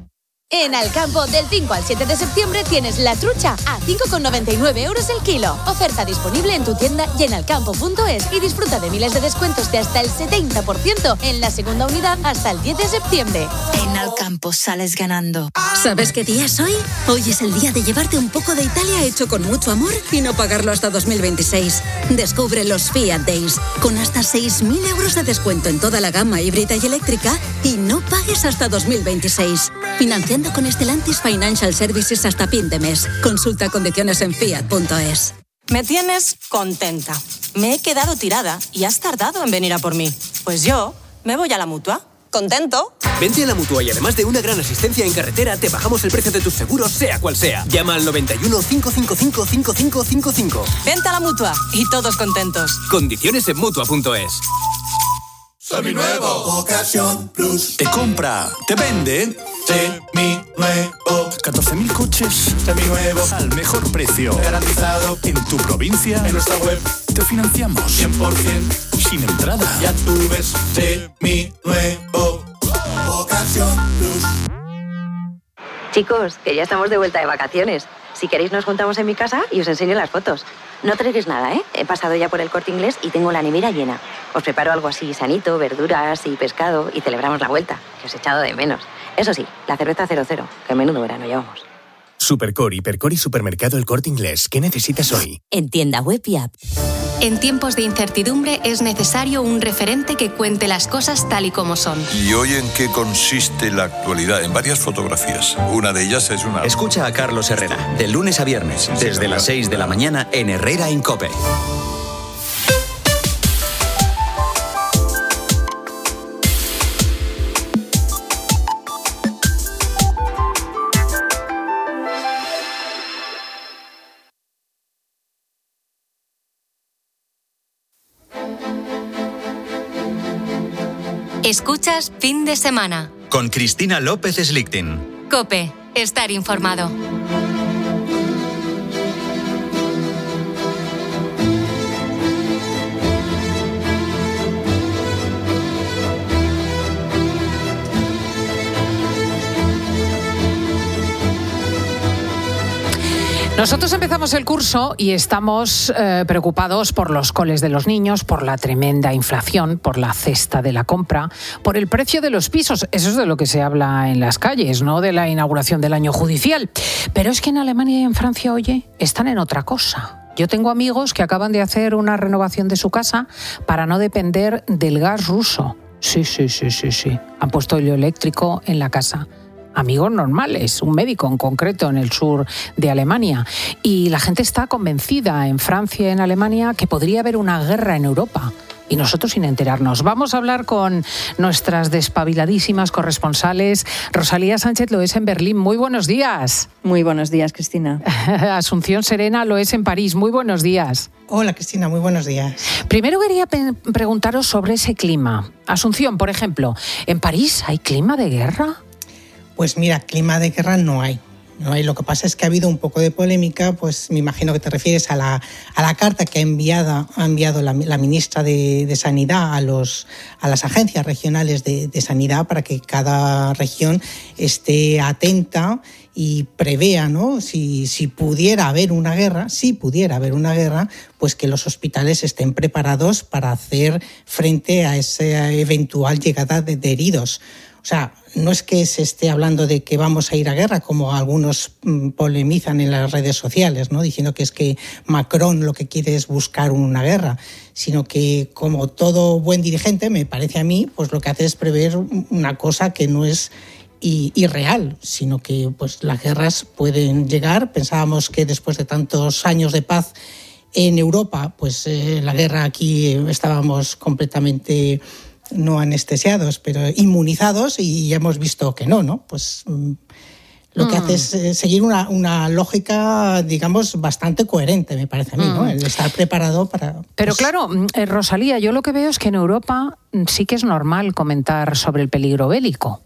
En Alcampo, del cinco al siete de septiembre tienes la trucha a cinco con noventa y nueve euros el kilo. Oferta disponible en tu tienda y en alcampo punto es y disfruta de miles de descuentos de hasta el setenta por ciento en la segunda unidad hasta el diez de septiembre. En Alcampo sales ganando. ¿Sabes qué día es hoy? Hoy es el día de llevarte un poco de Italia hecho con mucho amor y no pagarlo hasta dos mil veintiséis. Descubre los Fiat Days con hasta seis mil euros de descuento en toda la gama híbrida y eléctrica y no pagues hasta dos mil veintiséis. Financiando con Stellantis Financial Services hasta fin de mes. Consulta condiciones en fiat punto es. Me tienes contenta. Me he quedado tirada y has tardado en venir a por mí. Pues yo me voy a la Mutua. ¿Contento? Vente a la Mutua y además de una gran asistencia en carretera, te bajamos el precio de tus seguros, sea cual sea. Llama al noventa y uno, cinco cinco cinco, cinco cinco cinco cinco. Vente a la Mutua y todos contentos. Condiciones en mutua punto es. Seminuevo, Ocasión Plus. Te compra, te vende. Seminuevo. catorce mil coches seminuevos al mejor precio. Garantizado en tu provincia. En nuestra web te financiamos cien por ciento sin entrada. Ya tú ves, Seminuevo, Ocasión Plus. Chicos, que ya estamos de vuelta de vacaciones. Si queréis nos juntamos en mi casa y os enseño las fotos. No traigáis nada, ¿eh? He pasado ya por el Corte Inglés y tengo la nevera llena. Os preparo algo así sanito, verduras y pescado y celebramos la vuelta, que os he echado de menos. Eso sí, la cerveza cero cero, que menudo verano llevamos. Supercore, Hipercore y Supermercado El Corte Inglés. ¿Qué necesitas hoy? En tienda web y app. En tiempos de incertidumbre es necesario un referente que cuente las cosas tal y como son. ¿Y hoy en qué consiste la actualidad? En varias fotografías. Una de ellas es una... Escucha a Carlos Herrera, de lunes a viernes, desde las seis de la mañana en Herrera en COPE. Escuchas Fin de Semana. Con Cristina López Slichting. COPE. Estar informado. Nosotros empezamos el curso y estamos eh, preocupados por los coles de los niños, por la tremenda inflación, por la cesta de la compra, por el precio de los pisos. Eso es de lo que se habla en las calles, no de la inauguración del año judicial. Pero es que en Alemania y en Francia, oye, están en otra cosa. Yo tengo amigos que acaban de hacer una renovación de su casa para no depender del gas ruso. Sí, sí, sí, sí, sí. Han puesto hilo eléctrico en la casa. Amigos normales, un médico en concreto en el sur de Alemania. Y la gente está convencida en Francia y en Alemania que podría haber una guerra en Europa. Y nosotros sin enterarnos. Vamos a hablar con nuestras despabiladísimas corresponsales. Rosalía Sánchez lo es en Berlín. Muy buenos días. Muy buenos días, Cristina. Asunción Serena lo es en París. Muy buenos días. Hola, Cristina. Muy buenos días. Primero quería pe- preguntaros sobre ese clima. Asunción, por ejemplo, ¿en París hay clima de guerra? Pues mira, clima de guerra no hay. No hay. Lo que pasa es que ha habido un poco de polémica, pues me imagino que te refieres a la, a la carta que ha enviado, ha enviado la, la ministra de, de Sanidad a, los, a las agencias regionales de, de Sanidad para que cada región esté atenta y prevea, ¿no? Si, si pudiera haber una guerra, si pudiera haber una guerra, pues que los hospitales estén preparados para hacer frente a esa eventual llegada de, de heridos. O sea, no es que se esté hablando de que vamos a ir a guerra, como algunos mm, polemizan en las redes sociales, ¿no? Diciendo que es que Macron lo que quiere es buscar una guerra, sino que, como todo buen dirigente, me parece a mí, pues lo que hace es prever una cosa que no es irreal, sino que pues las guerras pueden llegar. Pensábamos que después de tantos años de paz en Europa, pues eh, la guerra aquí estábamos completamente... no anestesiados, pero inmunizados, y ya hemos visto que no, ¿no? Pues mm, lo que mm. hace es eh, seguir una, una lógica, digamos, bastante coherente, me parece a mí, mm. ¿no? El estar preparado para... Pero pues... claro, eh, Rosalía, yo lo que veo es que en Europa sí que es normal comentar sobre el peligro bélico.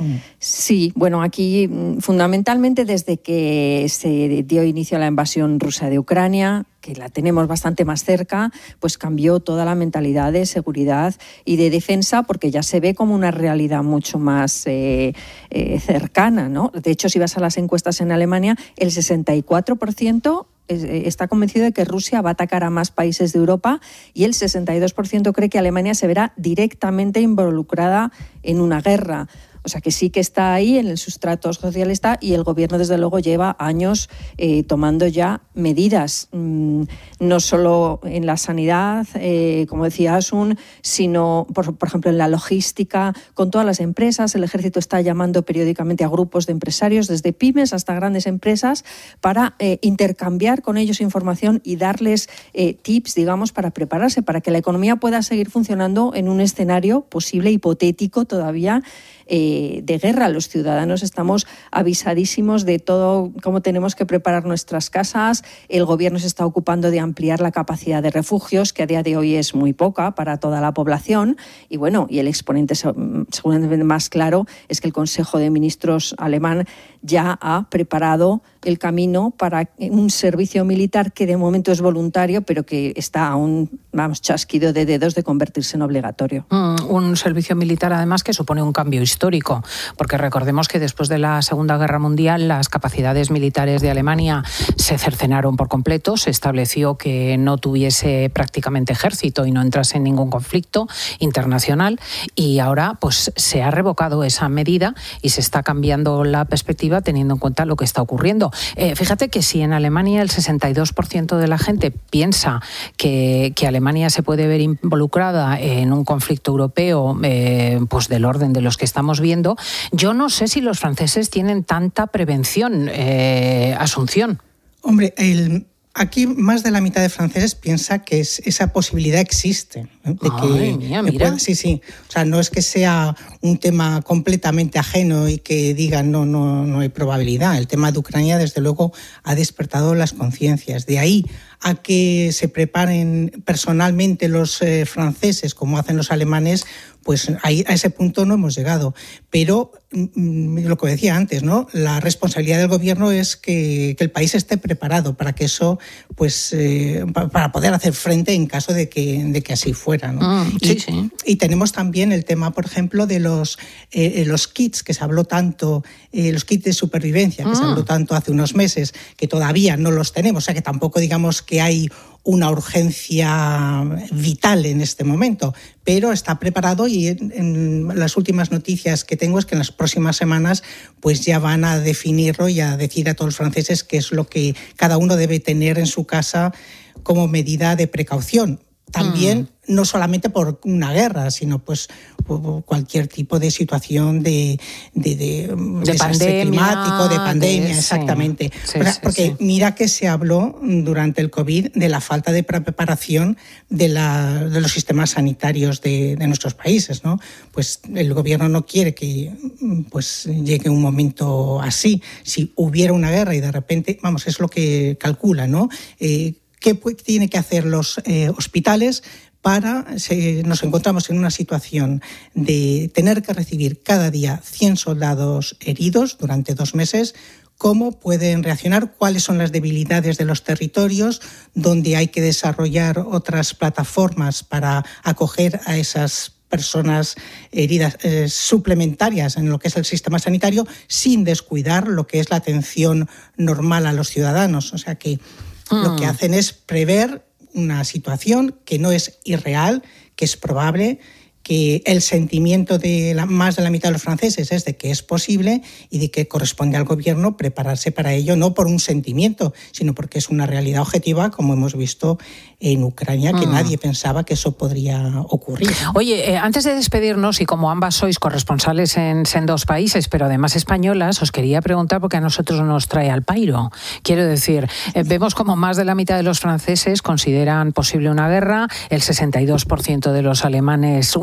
Sí, bueno, aquí fundamentalmente desde que se dio inicio a la invasión rusa de Ucrania, que la tenemos bastante más cerca, pues cambió toda la mentalidad de seguridad y de defensa, porque ya se ve como una realidad mucho más eh, eh, cercana, ¿no? De hecho, si vas a las encuestas en Alemania, el sesenta y cuatro por ciento está convencido de que Rusia va a atacar a más países de Europa y el sesenta y dos por ciento cree que Alemania se verá directamente involucrada en una guerra. O sea que sí que está ahí en el sustrato social está, y el gobierno desde luego lleva años eh, tomando ya medidas, mmm, no solo en la sanidad, eh, como decía Asun, sino por, por ejemplo en la logística, con todas las empresas. El ejército está llamando periódicamente a grupos de empresarios, desde pymes hasta grandes empresas, para eh, intercambiar con ellos información y darles eh, tips, digamos, para prepararse, para que la economía pueda seguir funcionando en un escenario posible, hipotético todavía, Eh, de guerra. Los ciudadanos estamos avisadísimos de todo, cómo tenemos que preparar nuestras casas. El gobierno se está ocupando de ampliar la capacidad de refugios, que a día de hoy es muy poca para toda la población. Y bueno, y el exponente seguramente más claro es que el Consejo de Ministros alemán ya ha preparado el camino para un servicio militar que de momento es voluntario, pero que está a un, vamos, chasquido de dedos de convertirse en obligatorio. Mm, un servicio militar, además, que supone un cambio histórico, porque recordemos que después de la Segunda Guerra Mundial las capacidades militares de Alemania se cercenaron por completo, se estableció que no tuviese prácticamente ejército y no entrase en ningún conflicto internacional, y ahora pues se ha revocado esa medida y se está cambiando la perspectiva teniendo en cuenta lo que está ocurriendo. Eh, fíjate que si en Alemania el sesenta y dos por ciento de la gente piensa que, que Alemania se puede ver involucrada en un conflicto europeo eh, pues del orden de los que estamos viendo, yo no sé si los franceses tienen tanta prevención, eh, Asunción. Hombre, el... Aquí más de la mitad de franceses piensa que es, esa posibilidad existe. ¿eh? De Ay, que mía, mira. Pueda, sí, sí. O sea, no es que sea un tema completamente ajeno y que digan no, no, no hay probabilidad. El tema de Ucrania, desde luego, ha despertado las conciencias. De ahí a que se preparen personalmente los eh, franceses, como hacen los alemanes, pues ahí, a ese punto no hemos llegado. Pero mm, lo que decía antes, ¿no? La responsabilidad del gobierno es que, que el país esté preparado para que eso, pues, eh, para poder hacer frente en caso de que, de que así fuera, ¿no? Mm, sí, y, sí. y tenemos también el tema, por ejemplo, de los, eh, los kits que se habló tanto, eh, los kits de supervivencia que mm. se habló tanto hace unos meses, que todavía no los tenemos, o sea que tampoco digamos que hay una urgencia vital en este momento, pero está preparado, y en, en las últimas noticias que tengo es que en las próximas semanas pues ya van a definirlo y a decir a todos los franceses qué es lo que cada uno debe tener en su casa como medida de precaución. También mm. no solamente por una guerra, sino pues por cualquier tipo de situación de, de, de, de pandemia, climático, de pandemia, de, exactamente. Sí, o sea, sí, porque sí. mira que se habló durante el COVID de la falta de preparación de, la, de los sistemas sanitarios de, de nuestros países, ¿no? Pues el gobierno no quiere que pues llegue un momento así. Si hubiera una guerra y de repente, vamos, es lo que calcula, ¿no? Eh, ¿Qué tienen que hacer los eh, hospitales para, si nos encontramos en una situación de tener que recibir cada día cien soldados heridos durante dos meses? ¿Cómo pueden reaccionar? ¿Cuáles son las debilidades de los territorios donde hay que desarrollar otras plataformas para acoger a esas personas heridas eh, suplementarias en lo que es el sistema sanitario, sin descuidar lo que es la atención normal a los ciudadanos? O sea que mm. lo que hacen es prever una situación que no es irreal, que es probable, que el sentimiento de la, más de la mitad de los franceses es de que es posible y de que corresponde al gobierno prepararse para ello, no por un sentimiento, sino porque es una realidad objetiva, como hemos visto en Ucrania, que mm. nadie pensaba que eso podría ocurrir. Oye, eh, antes de despedirnos, y como ambas sois corresponsales en, en dos países, pero además españolas, os quería preguntar, porque a nosotros nos trae al pairo. Quiero decir, eh, vemos como más de la mitad de los franceses consideran posible una guerra, el sesenta y dos por ciento de los alemanes una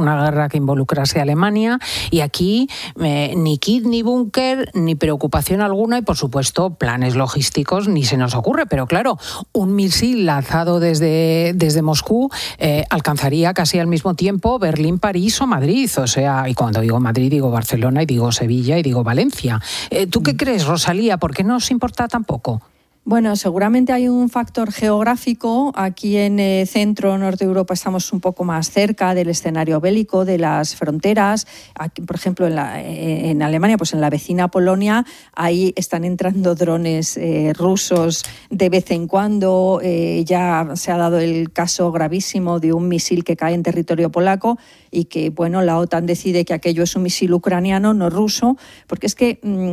una guerra que involucrase a Alemania, y aquí eh, ni kit ni búnker, ni preocupación alguna, y por supuesto planes logísticos ni se nos ocurre. Pero claro, un misil lanzado desde, desde Moscú eh, alcanzaría casi al mismo tiempo Berlín, París o Madrid. O sea, y cuando digo Madrid digo Barcelona y digo Sevilla y digo Valencia. Eh, ¿Tú qué crees, Rosalía? ¿Por qué no os importa tampoco? Bueno, seguramente hay un factor geográfico. Aquí en eh, centro, norte de Europa estamos un poco más cerca del escenario bélico, de las fronteras. Aquí, por ejemplo, en, la, en Alemania, pues en la vecina Polonia, ahí están entrando drones eh, rusos de vez en cuando. Eh, ya se ha dado el caso gravísimo de un misil que cae en territorio polaco y que, bueno, la OTAN decide que aquello es un misil ucraniano, no ruso, porque es que mmm,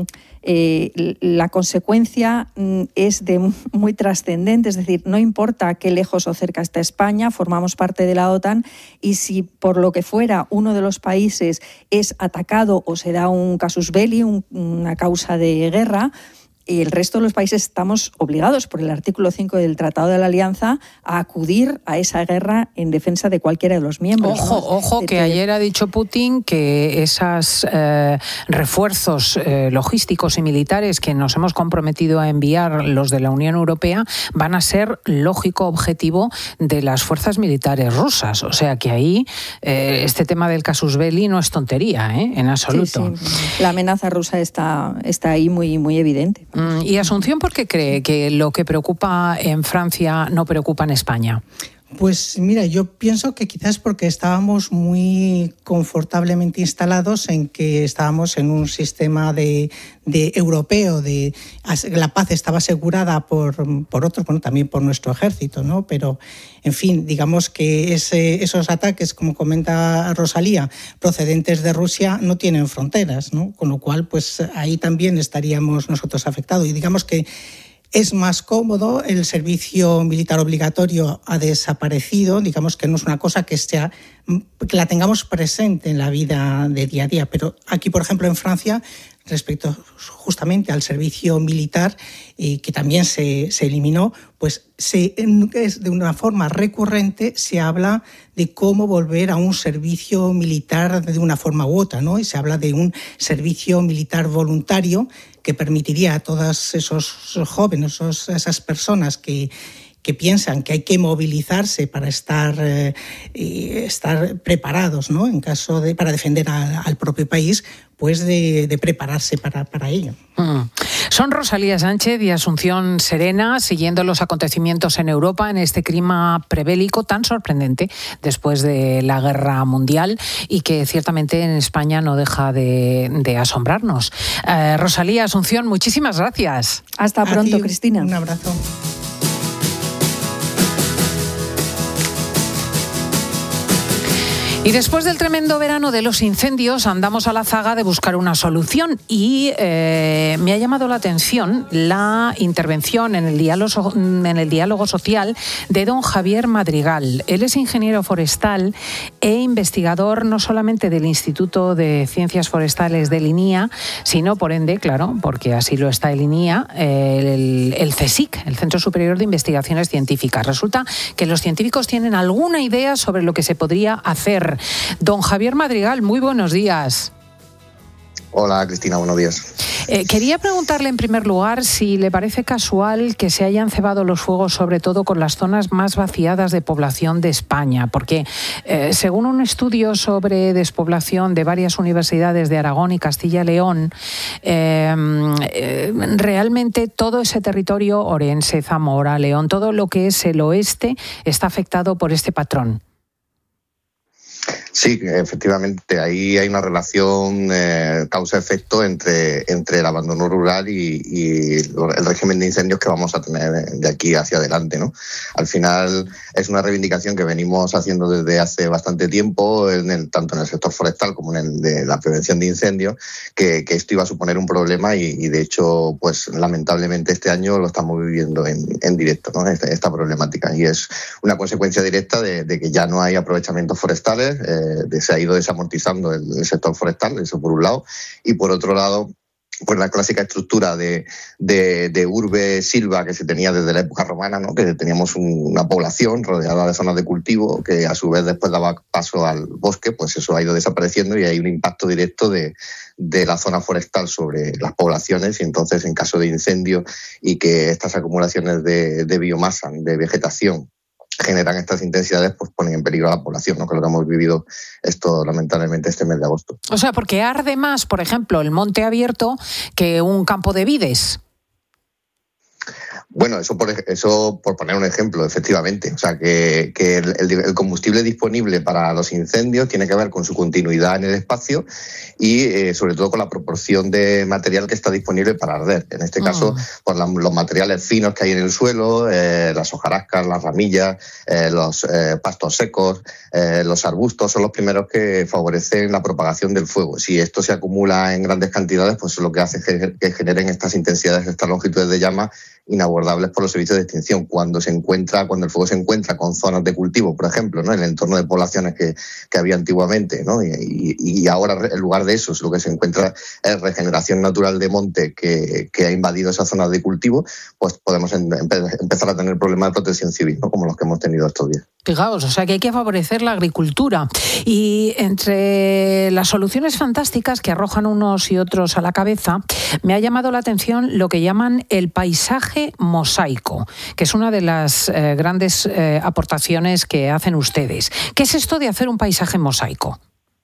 eh, la consecuencia mmm, es de muy trascendente, es decir, no importa qué lejos o cerca está España, formamos parte de la OTAN, y si por lo que fuera uno de los países es atacado o se da un casus belli, un, una causa de guerra, y el resto de los países estamos obligados por el artículo cinco del Tratado de la Alianza a acudir a esa guerra en defensa de cualquiera de los miembros. Ojo, ¿no? ojo, que ayer ha dicho Putin que esos eh, refuerzos eh, logísticos y militares que nos hemos comprometido a enviar los de la Unión Europea van a ser lógico objetivo de las fuerzas militares rusas. O sea que ahí eh, este tema del casus belli no es tontería, ¿eh? En absoluto. Sí, sí. La amenaza rusa está, está ahí muy, muy evidente. ¿Y Asunción por qué cree que lo que preocupa en Francia no preocupa en España? Pues mira, yo pienso que quizás porque estábamos muy confortablemente instalados en que estábamos en un sistema de, de europeo, de la paz estaba asegurada por, por otros, bueno, también por nuestro ejército, ¿no? Pero, en fin, digamos que ese, esos ataques, como comenta Rosalía, procedentes de Rusia, no tienen fronteras, ¿no? Con lo cual, pues ahí también estaríamos nosotros afectados. Y digamos que es más cómodo, el servicio militar obligatorio ha desaparecido, digamos que no es una cosa que, sea, que la tengamos presente en la vida de día a día, pero aquí, por ejemplo, en Francia, respecto justamente al servicio militar, eh, que también se, se eliminó, pues se, es de una forma recurrente se habla de cómo volver a un servicio militar de una forma u otra, ¿no? Y se habla de un servicio militar voluntario que permitiría a todos esos jóvenes, esos, esas personas que, que piensan que hay que movilizarse para estar, eh, estar preparados, ¿no? En caso de para defender a, al propio país, pues de, de prepararse para, para ello. Mm. Son Rosalía Sánchez y Asunción Serena siguiendo los acontecimientos en Europa en este clima prebélico tan sorprendente después de la guerra mundial y que ciertamente en España no deja de, de asombrarnos. Eh, Rosalía, Asunción, muchísimas gracias. Hasta pronto, Cristina. Un abrazo. Y después del tremendo verano de los incendios, andamos a la zaga de buscar una solución y eh, me ha llamado la atención la intervención en el, diálogo, en el diálogo social de don Javier Madrigal. Él es ingeniero forestal e investigador no solamente del Instituto de Ciencias Forestales del I N I A, sino por ende, claro, porque así lo está el I N I A, el, el CSIC, el Centro Superior de Investigaciones Científicas. Resulta que los científicos tienen alguna idea sobre lo que se podría hacer. Don Javier Madrigal, muy buenos días. Hola, Cristina, buenos días. Eh, quería preguntarle en primer lugar si le parece casual que se hayan cebado los fuegos, sobre todo con las zonas más vaciadas de población de España, porque eh, según un estudio sobre despoblación de varias universidades de Aragón y Castilla y León, eh, eh, realmente todo ese territorio, Orense, Zamora, León, todo lo que es el oeste, está afectado por este patrón. Sí, efectivamente, ahí hay una relación eh, causa-efecto entre, entre el abandono rural y, y el régimen de incendios que vamos a tener de aquí hacia adelante, ¿no? Al final es una reivindicación que venimos haciendo desde hace bastante tiempo, en el, tanto en el sector forestal como en el de la prevención de incendios, que, que esto iba a suponer un problema y, y de hecho, pues lamentablemente este año lo estamos viviendo en, en directo, ¿no? Esta, esta problemática, y es una consecuencia directa de, de que ya no hay aprovechamientos forestales. Eh, De, se ha ido desamortizando el, el sector forestal, eso por un lado, y por otro lado pues la clásica estructura de, de, de urbe silva que se tenía desde la época romana, ¿no? Que teníamos una población rodeada de zonas de cultivo que a su vez después daba paso al bosque, pues eso ha ido desapareciendo y hay un impacto directo de, de la zona forestal sobre las poblaciones, y entonces en caso de incendio y que estas acumulaciones de, de biomasa, de vegetación, generan estas intensidades, pues ponen en peligro a la población, ¿no? Que es lo que hemos vivido esto lamentablemente este mes de agosto. O sea, porque arde más, por ejemplo, el monte abierto que un campo de vides. Bueno, eso por, eso por poner un ejemplo, efectivamente. O sea, que, que el, el combustible disponible para los incendios tiene que ver con su continuidad en el espacio y eh, sobre todo con la proporción de material que está disponible para arder. En este caso, mm. por la, los materiales finos que hay en el suelo, eh, las hojarascas, las ramillas, eh, los eh, pastos secos, eh, los arbustos son los primeros que favorecen la propagación del fuego. Si esto se acumula en grandes cantidades, pues es lo que hace que generen estas intensidades, estas longitudes de llama inabordables por los servicios de extinción. Cuando se encuentra, cuando el fuego se encuentra con zonas de cultivo, por ejemplo, ¿no? En el entorno de poblaciones que, que había antiguamente, ¿no? Y, y, y ahora en lugar de eso lo que se encuentra es regeneración natural de monte que, que ha invadido esas zonas de cultivo, pues podemos en, empe- empezar a tener problemas de protección civil, ¿no? Como los que hemos tenido estos días. Fijaos, o sea que hay que favorecer la agricultura. Y entre las soluciones fantásticas que arrojan unos y otros a la cabeza, me ha llamado la atención lo que llaman el paisaje mosaico, que es una de las eh, grandes eh, aportaciones que hacen ustedes. ¿Qué es esto de hacer un paisaje mosaico?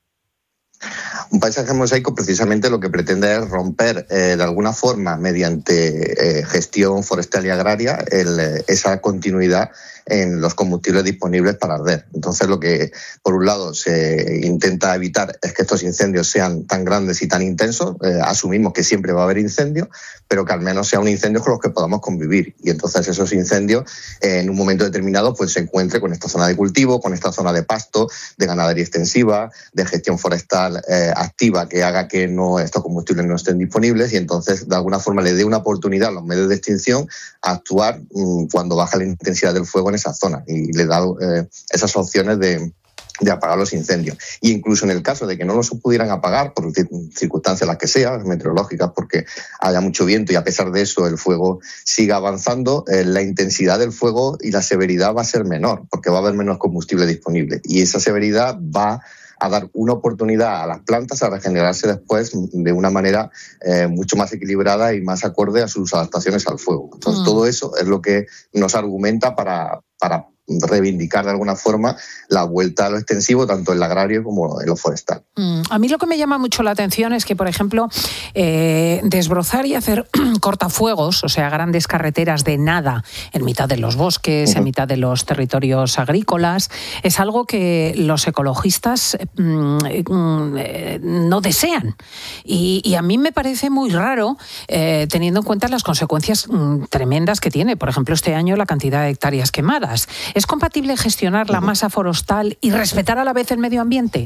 Un paisaje mosaico precisamente lo que pretende es romper eh, de alguna forma mediante eh, gestión forestal y agraria el, eh, esa continuidad en los combustibles disponibles para arder. Entonces lo que por un lado se intenta evitar es que estos incendios sean tan grandes y tan intensos. Eh, asumimos que siempre va a haber incendios, pero que al menos sea un incendio con los que podamos convivir. Y entonces esos incendios eh, en un momento determinado pues se encuentre con esta zona de cultivo, con esta zona de pasto, de ganadería extensiva, de gestión forestal eh, activa que haga que no, estos combustibles no estén disponibles, y entonces de alguna forma le dé una oportunidad a los medios de extinción a actuar mmm, cuando baja la intensidad del fuego en esa zona, y le da eh, esas opciones de, de apagar los incendios. Y incluso en el caso de que no los pudieran apagar por circunstancias las que sean, meteorológicas, porque haya mucho viento y a pesar de eso el fuego siga avanzando, eh, la intensidad del fuego y la severidad va a ser menor, porque va a haber menos combustible disponible, y esa severidad va a dar una oportunidad a las plantas a regenerarse después de una manera eh, mucho más equilibrada y más acorde a sus adaptaciones al fuego. Entonces, mm. todo eso es lo que nos argumenta para, para reivindicar de alguna forma la vuelta a lo extensivo, tanto en lo agrario como en lo forestal. Mm. A mí lo que me llama mucho la atención es que, por ejemplo, eh, desbrozar y hacer cortafuegos, o sea, grandes carreteras de nada en mitad de los bosques, uh-huh. en mitad de los territorios agrícolas, es algo que los ecologistas mm, mm, eh, no desean. Y, y a mí me parece muy raro, eh, teniendo en cuenta las consecuencias mm, tremendas que tiene, por ejemplo, este año la cantidad de hectáreas quemadas. ¿Es compatible gestionar la masa forestal y respetar a la vez el medio ambiente?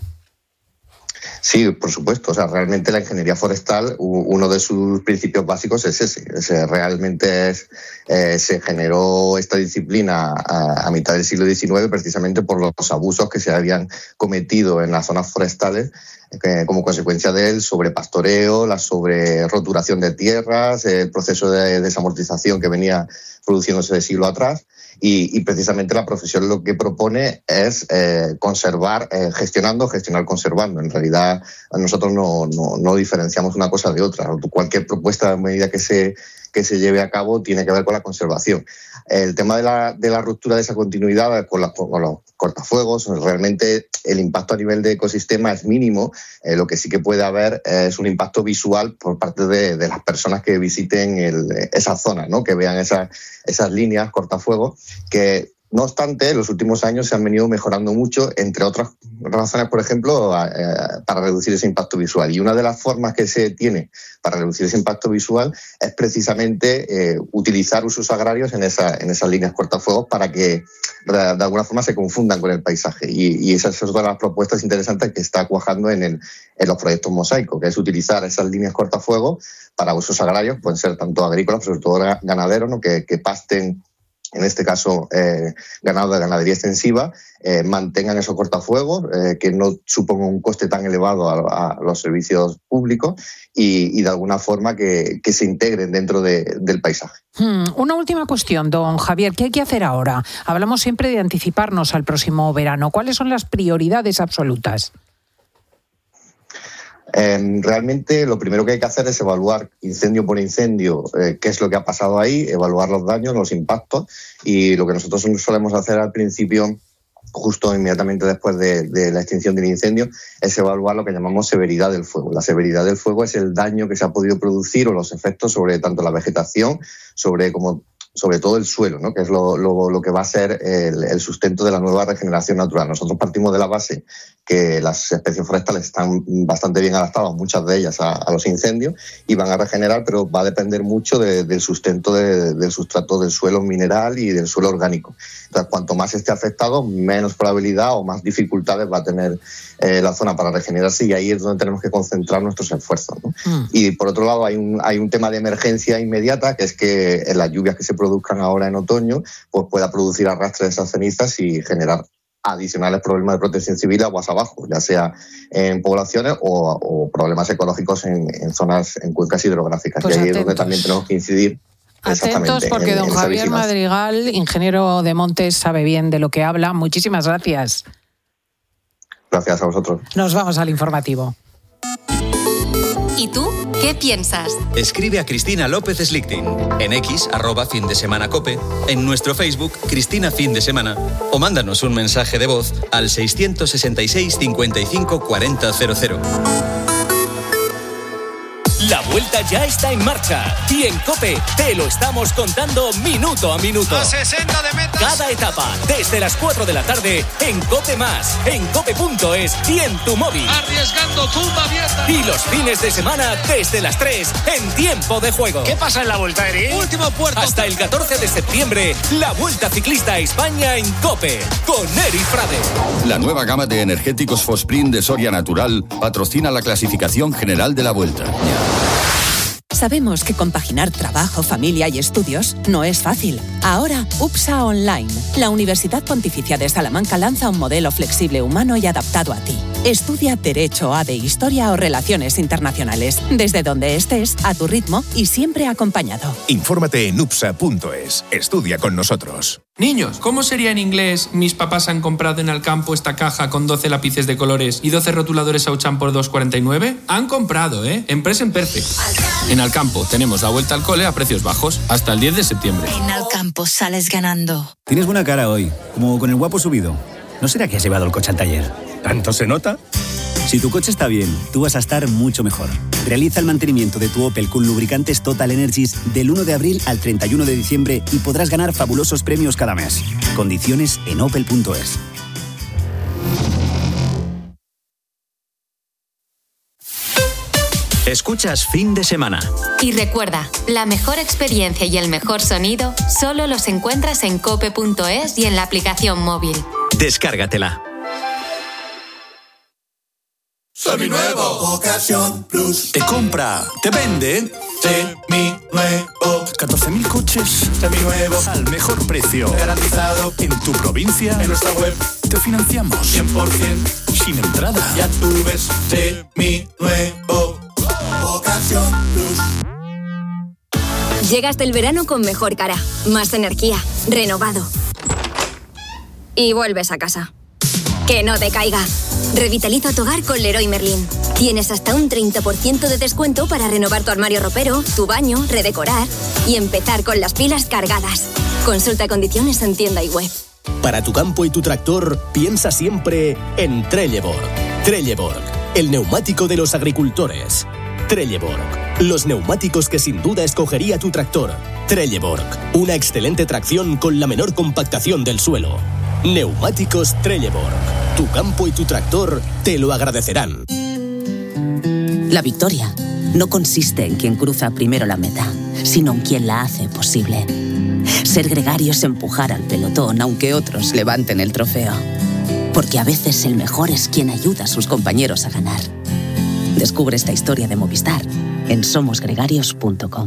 Sí, por supuesto. O sea, realmente la ingeniería forestal, uno de sus principios básicos es ese. ese realmente es, eh, se generó esta disciplina a, a mitad del siglo diecinueve precisamente por los abusos que se habían cometido en las zonas forestales eh, como consecuencia del sobrepastoreo, la sobreroturación de tierras, el proceso de desamortización que venía produciéndose de siglo atrás. Y, y precisamente la profesión lo que propone es eh, conservar, eh, gestionando, gestionar conservando. En realidad nosotros no, no, no diferenciamos una cosa de otra. Cualquier propuesta de medida que se, que se lleve a cabo tiene que ver con la conservación. El tema de la, de la ruptura de esa continuidad con, la, con los cortafuegos, realmente el impacto a nivel de ecosistema es mínimo. Eh, lo que sí que puede haber es un impacto visual por parte de, de las personas que visiten el, esa zona, ¿no? Que vean esa, esas líneas cortafuegos que, no obstante, en los últimos años se han venido mejorando mucho, entre otras razones, por ejemplo, para reducir ese impacto visual. Y una de las formas que se tiene para reducir ese impacto visual es precisamente eh, utilizar usos agrarios en, esa, en esas líneas cortafuegos para que de alguna forma se confundan con el paisaje. Y, y esa es otra de las propuestas interesantes que está cuajando en, el, en los proyectos Mosaico, que es utilizar esas líneas cortafuegos para usos agrarios, pueden ser tanto agrícolas, pero sobre todo ganaderos, ¿no? que, que pasten en este caso eh, ganado de ganadería extensiva, eh, mantengan esos cortafuegos, eh, que no suponga un coste tan elevado a, a los servicios públicos y, y de alguna forma que, que se integren dentro de, del paisaje. Hmm, una última cuestión, don Javier, ¿qué hay que hacer ahora? Hablamos siempre de anticiparnos al próximo verano. ¿Cuáles son las prioridades absolutas? Eh, realmente lo primero que hay que hacer es evaluar incendio por incendio eh, qué es lo que ha pasado ahí, evaluar los daños, los impactos, y lo que nosotros solemos hacer al principio, justo inmediatamente después de, de la extinción del incendio, es evaluar lo que llamamos severidad del fuego. La severidad del fuego es el daño que se ha podido producir o los efectos sobre tanto la vegetación, sobre como sobre todo el suelo, ¿no? Que es lo, lo, lo que va a ser el, el sustento de la nueva regeneración natural. Nosotros partimos de la base que las especies forestales están bastante bien adaptadas, muchas de ellas, a, a los incendios, y van a regenerar, pero va a depender mucho de, del sustento de, del sustrato del suelo mineral y del suelo orgánico. Entonces, cuanto más esté afectado, menos probabilidad o más dificultades va a tener eh, la zona para regenerarse, y ahí es donde tenemos que concentrar nuestros esfuerzos, ¿no? Mm. Y por otro lado, hay un, hay un tema de emergencia inmediata, que es que en las lluvias que se produzcan ahora en otoño, pues pueda producir arrastre de esas cenizas y generar adicionales problemas de protección civil aguas abajo, ya sea en poblaciones o, o problemas ecológicos en, en zonas, en cuencas hidrográficas. Pues y ahí atentos. Es donde también tenemos que incidir. Atentos, porque en, don en Javier Madrigal, ingeniero de montes, sabe bien de lo que habla. Muchísimas gracias. Gracias a vosotros. Nos vamos al informativo. ¿Y tú qué piensas? Escribe a Cristina López Slichting en X, arroba fin de semana cope, en nuestro Facebook, Cristina Fin de Semana, o mándanos un mensaje de voz al seiscientos sesenta y seis, cincuenta y cinco, cuarenta, cero cero. La vuelta ya está en marcha y en COPE te lo estamos contando minuto a minuto. A sesenta de metas. Cada etapa, desde las cuatro de la tarde, en COPE Más, en cope punto es y en tu móvil. Arriesgando tumba abierta. Y los fines de semana, desde las tres, en tiempo de juego. ¿Qué pasa en la vuelta, Eri? Último puerto. Hasta el catorce de septiembre, la Vuelta Ciclista a España en COPE, con Eri Frade. La nueva gama de energéticos Fosprint de Soria Natural patrocina la clasificación general de la Vuelta. Sabemos que compaginar trabajo, familia y estudios no es fácil. Ahora, UPSA Online, la Universidad Pontificia de Salamanca, lanza un modelo flexible, humano y adaptado a ti. Estudia Derecho, A D E, Historia o Relaciones Internacionales, desde donde estés, a tu ritmo y siempre acompañado. Infórmate en upsa punto es. Estudia con nosotros. Niños, ¿cómo sería en inglés? Mis papás han comprado en Alcampo esta caja con doce lápices de colores y doce rotuladores Auchan por dos cuarenta y nueve. Han comprado, ¿eh? En Present Perfect. En Alcampo tenemos la vuelta al cole a precios bajos hasta el diez de septiembre. En Alcampo sales ganando. Tienes buena cara hoy, como con el guapo subido. ¿No será que has llevado el coche al taller? ¿Tanto se nota? Si tu coche está bien, tú vas a estar mucho mejor. Realiza el mantenimiento de tu Opel con lubricantes Total Energies del uno de abril al treinta y uno de diciembre y podrás ganar fabulosos premios cada mes. Condiciones en opel punto es. Escuchas Fin de Semana. Y recuerda, la mejor experiencia y el mejor sonido solo los encuentras en cope punto es y en la aplicación móvil. Descárgatela. Seminuevo. Ocasión Plus. Te compra, te vende. Seminuevo. catorce mil coches Seminuevos al mejor precio. Garantizado. En tu provincia. En nuestra web. Te financiamos. cien por ciento. Sin entrada. Ya tú ves. Seminuevo. Ocasión Plus. Llegas del verano con mejor cara, más energía, renovado. Y vuelves a casa. ¡Que no te caiga! Revitaliza tu hogar con Leroy Merlin. Tienes hasta un treinta por ciento de descuento para renovar tu armario ropero, tu baño, redecorar y empezar con las pilas cargadas. Consulta condiciones en tienda y web. Para tu campo y tu tractor, piensa siempre en Trelleborg. Trelleborg, el neumático de los agricultores. Trelleborg, los neumáticos que sin duda escogería tu tractor. Trelleborg, una excelente tracción con la menor compactación del suelo. Neumáticos Trelleborg. Tu campo y tu tractor te lo agradecerán. La victoria no consiste en quien cruza primero la meta, sino en quien la hace posible. Ser gregario es empujar al pelotón aunque otros levanten el trofeo. Porque a veces el mejor es quien ayuda a sus compañeros a ganar. Descubre esta historia de Movistar en somos gregarios punto com.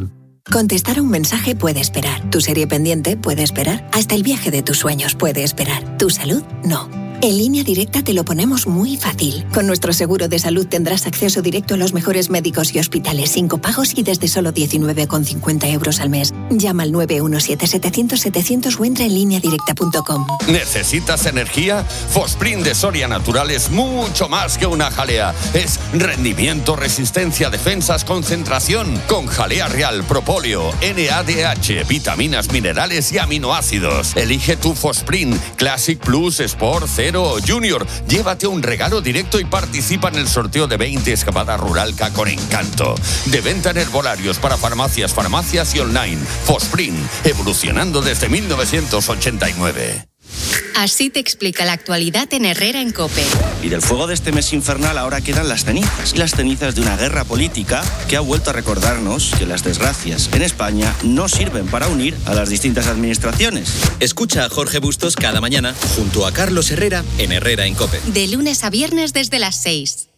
Contestar a un mensaje puede esperar. Tu serie pendiente puede esperar. Hasta el viaje de tus sueños puede esperar. Tu salud, no. En Línea Directa te lo ponemos muy fácil. Con nuestro seguro de salud tendrás acceso directo a los mejores médicos y hospitales sin copagos y desde solo diecinueve con cincuenta euros al mes. Llama al nueve uno siete setecientos setecientos o entra en línea directa punto com. ¿Necesitas energía? Fosprint de Soria Natural es mucho más que una jalea. Es rendimiento, resistencia, defensas, concentración. Con jalea real, propóleo, N A D H, vitaminas, minerales y aminoácidos. Elige tu Fosprint Classic Plus, Sport, Cero o Junior. Llévate un regalo directo y participa en el sorteo de veinte escapadas Ruralca con encanto. De venta en herbolarios para farmacias, farmacias y online. Fosprint, evolucionando desde mil novecientos ochenta y nueve. Así te explica la actualidad en Herrera en COPE. Y del fuego de este mes infernal ahora quedan las cenizas. Las cenizas de una guerra política que ha vuelto a recordarnos que las desgracias en España no sirven para unir a las distintas administraciones. Escucha a Jorge Bustos cada mañana junto a Carlos Herrera en Herrera en COPE. De lunes a viernes desde las seis.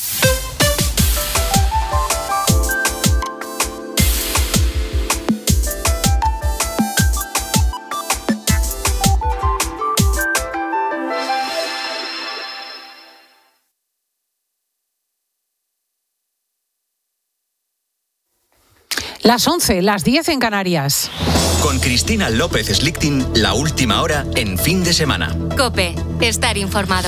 Las once, las diez en Canarias. Con Cristina López Slichting, la última hora en fin de semana. COPE, estar informado.